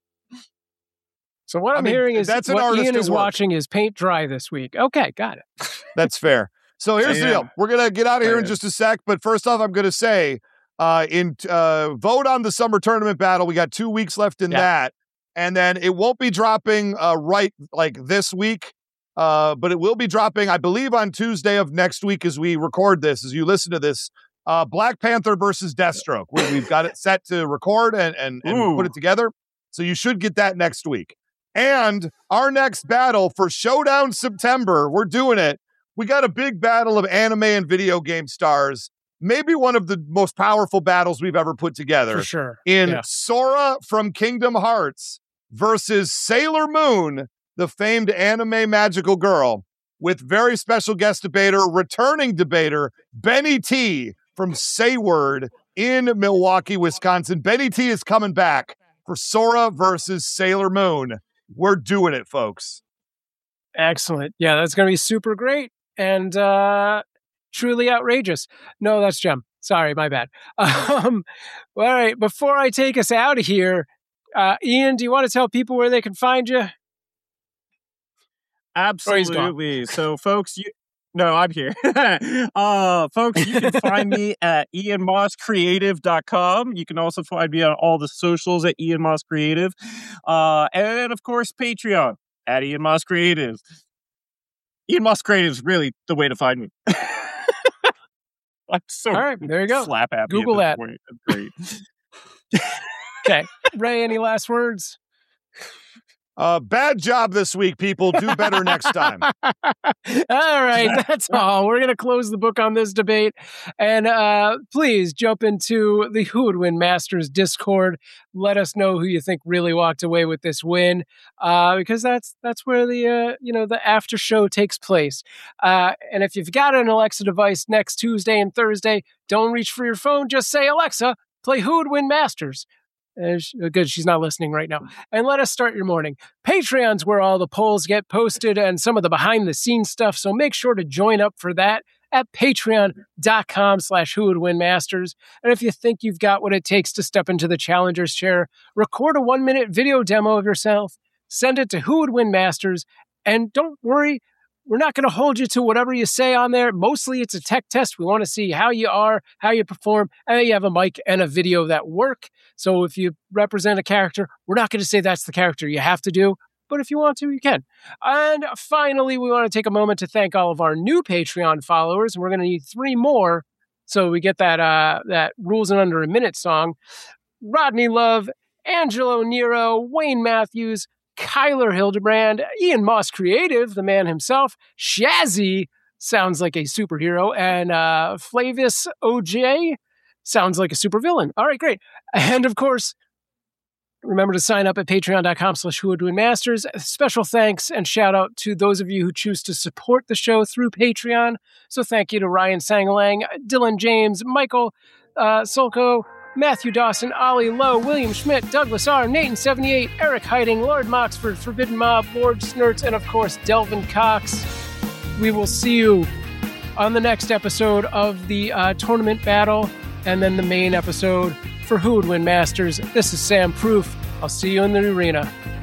[SPEAKER 1] So what
[SPEAKER 3] I
[SPEAKER 1] I'm
[SPEAKER 3] mean,
[SPEAKER 1] hearing is
[SPEAKER 3] that's an
[SPEAKER 1] what
[SPEAKER 3] artist
[SPEAKER 1] Ian
[SPEAKER 3] at
[SPEAKER 1] is
[SPEAKER 3] work.
[SPEAKER 1] watching is paint dry this week. Okay, got it.
[SPEAKER 3] That's fair. So here's the
[SPEAKER 2] Yeah.
[SPEAKER 3] deal. We're going to get out of here in
[SPEAKER 2] Yeah.
[SPEAKER 3] just a sec. But first off, I'm going to say uh, in uh, vote on the summer tournament battle. We got two weeks left in
[SPEAKER 1] Yeah.
[SPEAKER 3] that. And then it won't be dropping uh, right like this week, uh, but it will be dropping, I believe, on Tuesday of next week as we record this, as you listen to this. Uh, Black Panther versus Deathstroke. We, we've got it set to record and, and, and
[SPEAKER 2] Ooh.
[SPEAKER 3] put it together. So you should get that next week. And our next battle for Showdown September, we're doing it. We got a big battle of anime and video game stars. Maybe one of the most powerful battles we've ever put together.
[SPEAKER 1] For sure.
[SPEAKER 3] In
[SPEAKER 1] Yeah.
[SPEAKER 3] Sora from Kingdom Hearts versus Sailor Moon, the famed anime magical girl, with very special guest debater, returning debater, Benny T from Say Word in Milwaukee, Wisconsin. Benny T is coming back for Sora versus Sailor Moon. We're doing it, folks.
[SPEAKER 1] Excellent. Yeah, that's going to be super great and uh, truly outrageous. No, that's Jem. Sorry, my bad. Um, all right, before I take us out of here, uh, Ian, do you want to tell people where they can find you?
[SPEAKER 2] Absolutely. So, folks, you no, I'm here. uh, folks, you can find me at ian moss creative dot com. You can also find me on all the socials at Ian Moss Creative. Uh, and of course, Patreon at Ian Moss Creative. Ian Moss Creative is really the way to find me. I'm so
[SPEAKER 1] All right, there you go.
[SPEAKER 2] slap happy.
[SPEAKER 1] Google
[SPEAKER 2] at
[SPEAKER 1] that.
[SPEAKER 2] this point. That's great.
[SPEAKER 1] Okay. Ray, any last words?
[SPEAKER 3] Uh, bad job this week, people. Do better next time.
[SPEAKER 1] All right, that's all. We're going to close the book on this debate. And uh, please jump into the Who Would Win Masters Discord. Let us know who you think really walked away with this win, uh, because that's that's where the uh, you know the after show takes place. Uh, and if you've got an Alexa device next Tuesday and Thursday, don't reach for your phone. Just say, Alexa, play Who Would Win Masters. Uh, good, she's not listening right now. And let us start your morning. Patreon's where all the polls get posted and some of the behind-the-scenes stuff, so make sure to join up for that at patreon.com slash who would win masters. And if you think you've got what it takes to step into the challenger's chair, record a one-minute video demo of yourself, send it to Who Would Win Masters, and don't worry, we're not going to hold you to whatever you say on there. Mostly it's a tech test. We want to see how you are, how you perform, and you have a mic and a video that work. So if you represent a character, we're not going to say that's the character you have to do. But if you want to, you can. And finally, we want to take a moment to thank all of our new Patreon followers. And we're going to need three more so we get that uh, that Rules in Under a Minute song. Rodney Love, Angelo Nero, Wayne Matthews, Kyler Hildebrand, Ian Moss Creative, the man himself, Shazzy, sounds like a superhero, and uh, Flavius O J sounds like a supervillain. All right, great. And of course, remember to sign up at patreon.com slash who would win masters. Special thanks and shout out to those of you who choose to support the show through Patreon. So thank you to Ryan Sangalang, Dylan James, Michael uh, Solko, Matthew Dawson, Ollie Lowe, William Schmidt, Douglas R., Nathan seventy-eight, Eric Hiding, Lord Moxford, Forbidden Mob, Lord Snurts, and of course, Delvin Cox. We will see you on the next episode of the uh, tournament battle and then the main episode for Who Would Win Masters. This is Sam Proof. I'll see you in the arena.